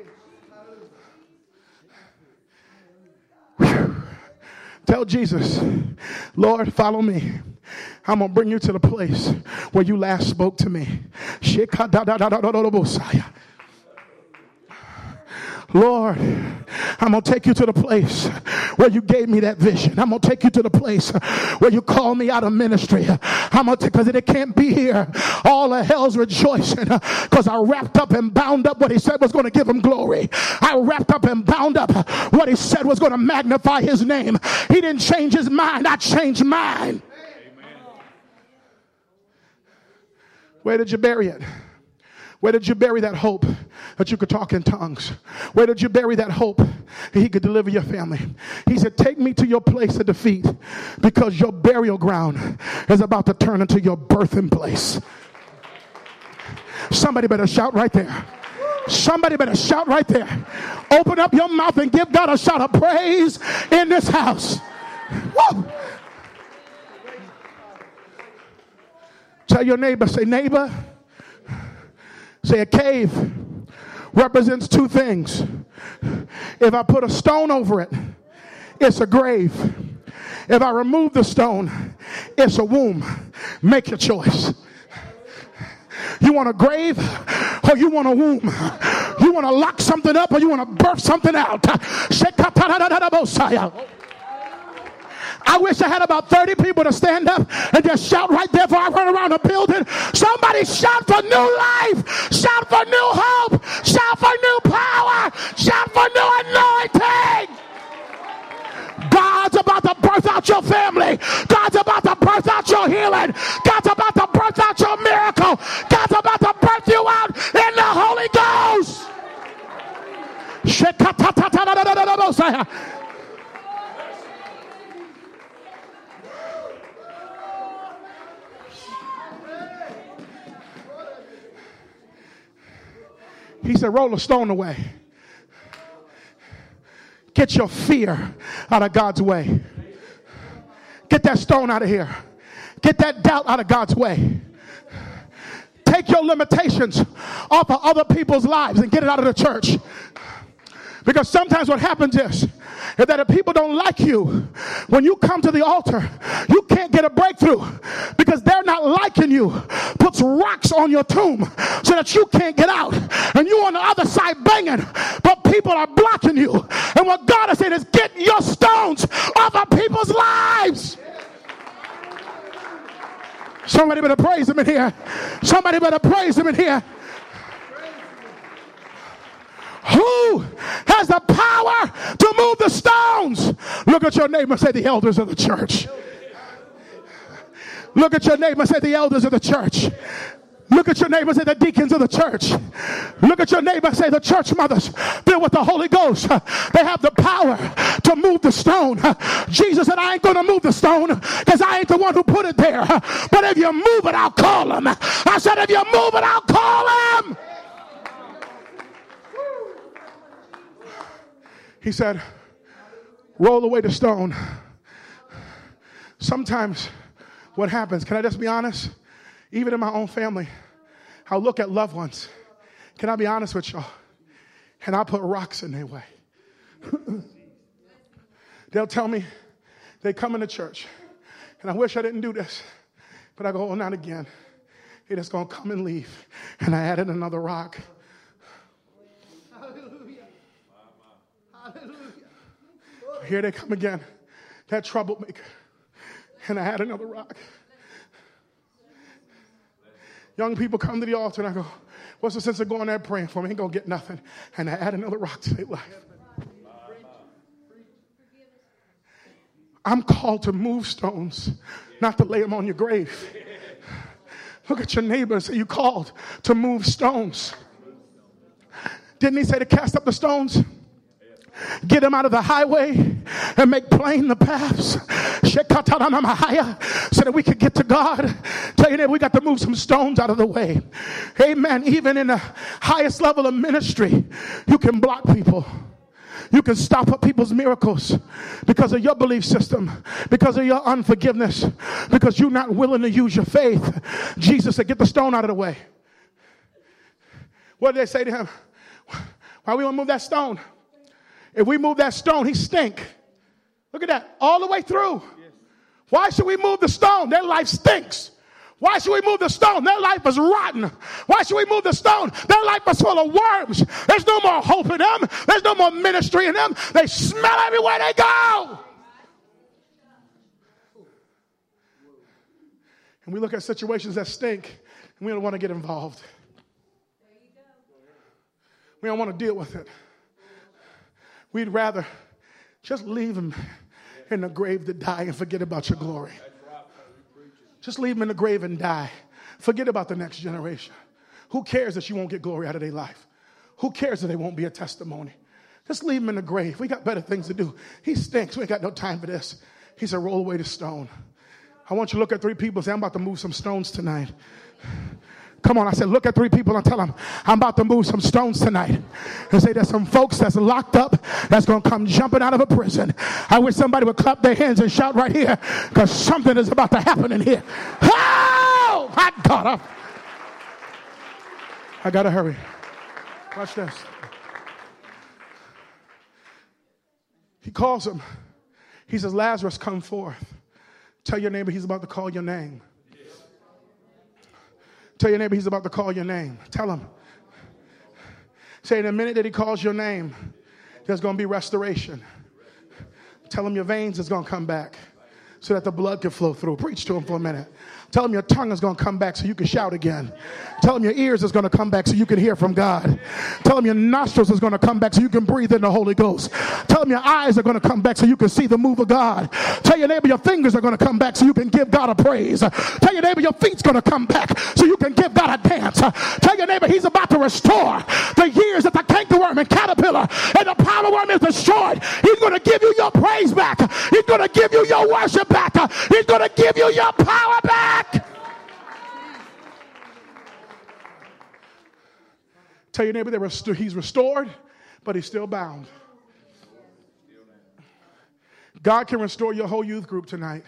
Whew. Tell Jesus, Lord, follow me. I'm going to bring you to the place where you last spoke to me. Lord, I'm going to take you to the place where you gave me that vision. I'm going to take you to the place where you called me out of ministry. I'm going to take, because it can't be here. All of hell's rejoicing because I wrapped up and bound up what he said was going to give him glory. I wrapped up and bound up what he said was going to magnify his name. He didn't change his mind. I changed mine. Where did you bury it? Where did you bury that hope that you could talk in tongues? Where did you bury that hope that he could deliver your family? He said, take me to your place of defeat because your burial ground is about to turn into your birthing place. Somebody better shout right there. Somebody better shout right there. Open up your mouth and give God a shout of praise in this house. Woo! Tell your neighbor, say, neighbor, say a cave represents two things. If I put a stone over it, it's a grave. If I remove the stone, it's a womb. Make your choice. You want a grave or you want a womb? You want to lock something up or you want to birth something out? I wish I had about 30 people to stand up and just shout right there before I run around the building. Somebody shout for new life. Shout for new hope. Shout for new power. Shout for new anointing. God's about to birth out your family. God's about to birth out your healing. God's about to birth out your miracle. God's about to birth you out in the Holy Ghost. He said, roll a stone away. Get your fear out of God's way. Get that stone out of here. Get that doubt out of God's way. Take your limitations off of other people's lives and get it out of the church. Because sometimes what happens is that if people don't like you, when you come to the altar, you can't get a breakthrough because they're not liking you. Puts rocks on your tomb so that you can't get out. And you on the other side banging, but people are blocking you. And what God is saying is get your stones off of people's lives. Somebody better praise him in here. Somebody better praise him in here. Who has the power to move the stones? Look at your neighbor and say, the elders of the church. Look at your neighbor and say, the elders of the church. Look at your neighbor and say, the deacons of the church. Look at your neighbor and say, the church mothers filled with the Holy Ghost. They have the power to move the stone. Jesus said, I ain't going to move the stone because I ain't the one who put it there. But if you move it, I'll call him. I said, if you move it, I'll call him. He said, roll away the stone. Sometimes what happens, can I just be honest? Even in my own family, I'll look at loved ones. Can I be honest with y'all? And I'll put rocks in their way. They'll tell me, they come into church. And I wish I didn't do this. But I go, oh, not again. They're just going to come and leave. And I added another rock. Here they come again, that troublemaker. And I had another rock. Young people come to the altar and I go, what's the sense of going there praying for me? Ain't going to get nothing. And I add another rock to their life. I'm called to move stones, not to lay them on your grave. Look at your neighbor and say, you called to move stones. Didn't he say to cast up the stones? Get them out of the highway and make plain the paths so that we could get to God. Tell you that we got to move some stones out of the way. Amen. Even in the highest level of ministry, you can block people. You can stop up people's miracles because of your belief system, because of your unforgiveness, because you're not willing to use your faith. Jesus said, get the stone out of the way. What did they say to him? Why we want to move that stone? If we move that stone, he stink. Look at that. All the way through. Why should we move the stone? Their life stinks. Why should we move the stone? Their life is rotten. Why should we move the stone? Their life is full of worms. There's no more hope in them. There's no more ministry in them. They smell everywhere they go. And we look at situations that stink, and we don't want to get involved. We don't want to deal with it. We'd rather just leave him in the grave to die and forget about your glory. Just leave him in the grave and die. Forget about the next generation. Who cares that you won't get glory out of their life? Who cares that they won't be a testimony? Just leave him in the grave. We got better things to do. He stinks. We ain't got no time for this. He said, roll away the stone. I want you to look at three people and say, I'm about to move some stones tonight. Come on, I said, look at three people and tell them, I'm about to move some stones tonight. And say, there's some folks that's locked up that's going to come jumping out of a prison. I wish somebody would clap their hands and shout right here because something is about to happen in here. Oh, my God. I got to hurry. Watch this. He calls him He says, Lazarus, come forth. Tell your neighbor he's about to call your name. Tell your neighbor he's about to call your name. Tell him. Say, in a minute that he calls your name, there's going to be restoration. Tell him your veins is going to come back so that the blood can flow through. Preach to him for a minute. Tell him your tongue is going to come back so you can shout again. Tell him your ears is going to come back so you can hear from God. Tell him your nostrils is going to come back so you can breathe in the Holy Ghost. Tell him your eyes are going to come back so you can see the move of God. Tell your neighbor your fingers are going to come back so you can give God a praise. Tell your neighbor your feet's going to come back so you can give God a dance. Tell your neighbor he's about to restore the years that the cankerworm and caterpillar and the power worm is destroyed. He's going to give you your praise back. He's going to give you your worship back. He's going to give you your power back. Tell your neighbor that he's restored, but he's still bound. God can restore your whole youth group tonight.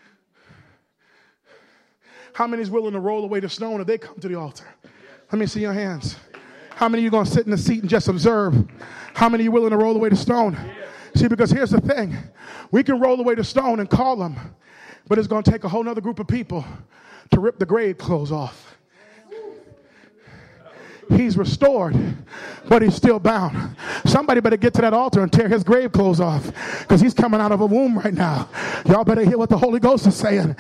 How many is willing to roll away the stone if they come to the altar? Let me see your hands. How many of you going to sit in the seat and just observe? How many of you willing to roll away the stone? See, because here's the thing. We can roll away the stone and call them, but it's going to take a whole other group of people to rip the grave clothes off. He's restored, but he's still bound. Somebody better get to that altar and tear his grave clothes off, because he's coming out of a womb right now. Y'all better hear what the Holy Ghost is saying.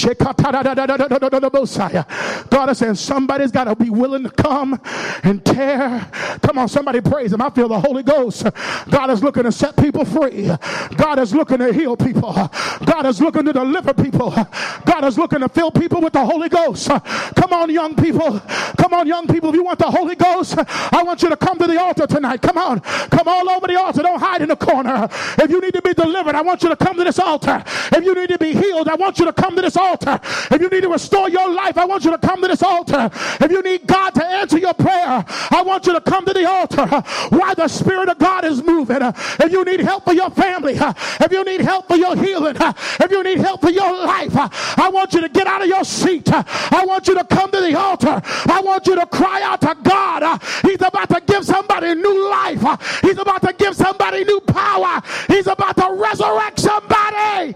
God is saying somebody's got to be willing to come and tear. Come on, somebody praise him. I feel the Holy Ghost. God is looking to set people free. God is looking to heal people. God is looking to deliver people. God is looking to fill people with the Holy Ghost. Come on, young people. Come on, young people. If you want the Holy Ghost, I want you to come to the altar tonight. Come on. Come all over the altar. Don't hide in the corner. If you need to be delivered, I want you to come to this altar. If you need to be healed, I want you to come to this altar. If you need to restore your life, I want you to come to this altar. If you need God to answer your prayer, I want you to come to the altar. Why? The Spirit of God is moving. If you need help for your family, if you need help for your healing, if you need help for your life, I want you to get out of your seat. I want you to come to the altar. I want you to cry out to God. He's about to give somebody new life. He's about to give somebody new power. He's about to resurrect somebody.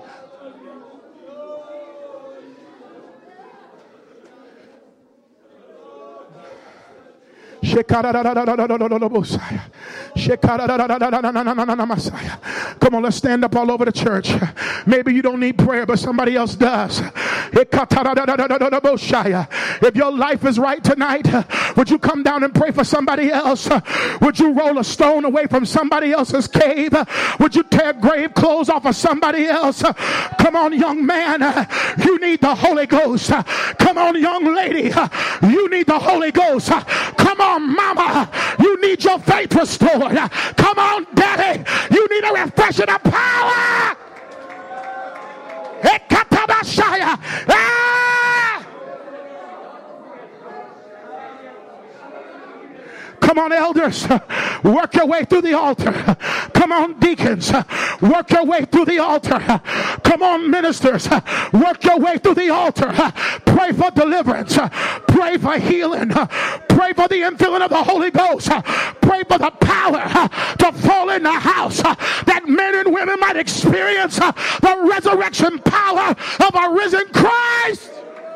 Come on, let's stand up all over the church. Maybe you don't need prayer, but somebody else does. If your life is right tonight, would you come down and pray for somebody else? Would you roll a stone away from somebody else's cave? Would you tear grave clothes off of somebody else? Come on, young man, you need the Holy Ghost. Come on, young lady, you need the Holy Ghost. Come on, mama, you need your faith restored. Come on, daddy, you need a refreshing of power. Come on, elders, work your way through the altar. Come on, deacons, work your way through the altar. Come on, ministers, work your way through the altar. Pray for deliverance. Pray for healing. Pray for the infilling of the Holy Ghost. Pray for the power to fall in the house, that men and women might experience the resurrection power of a risen Christ.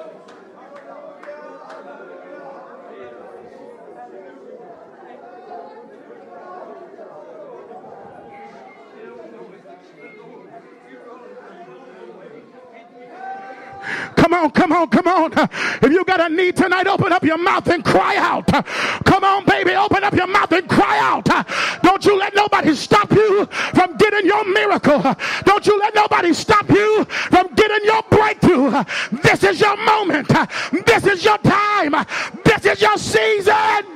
Come on, come on, come on. If you got a need tonight, open up your mouth and cry out. Come on, baby, open up your mouth and cry out. Don't you let nobody stop you from getting your miracle. Don't you let nobody stop you from getting your breakthrough. This is your moment. This is your time. This is your season.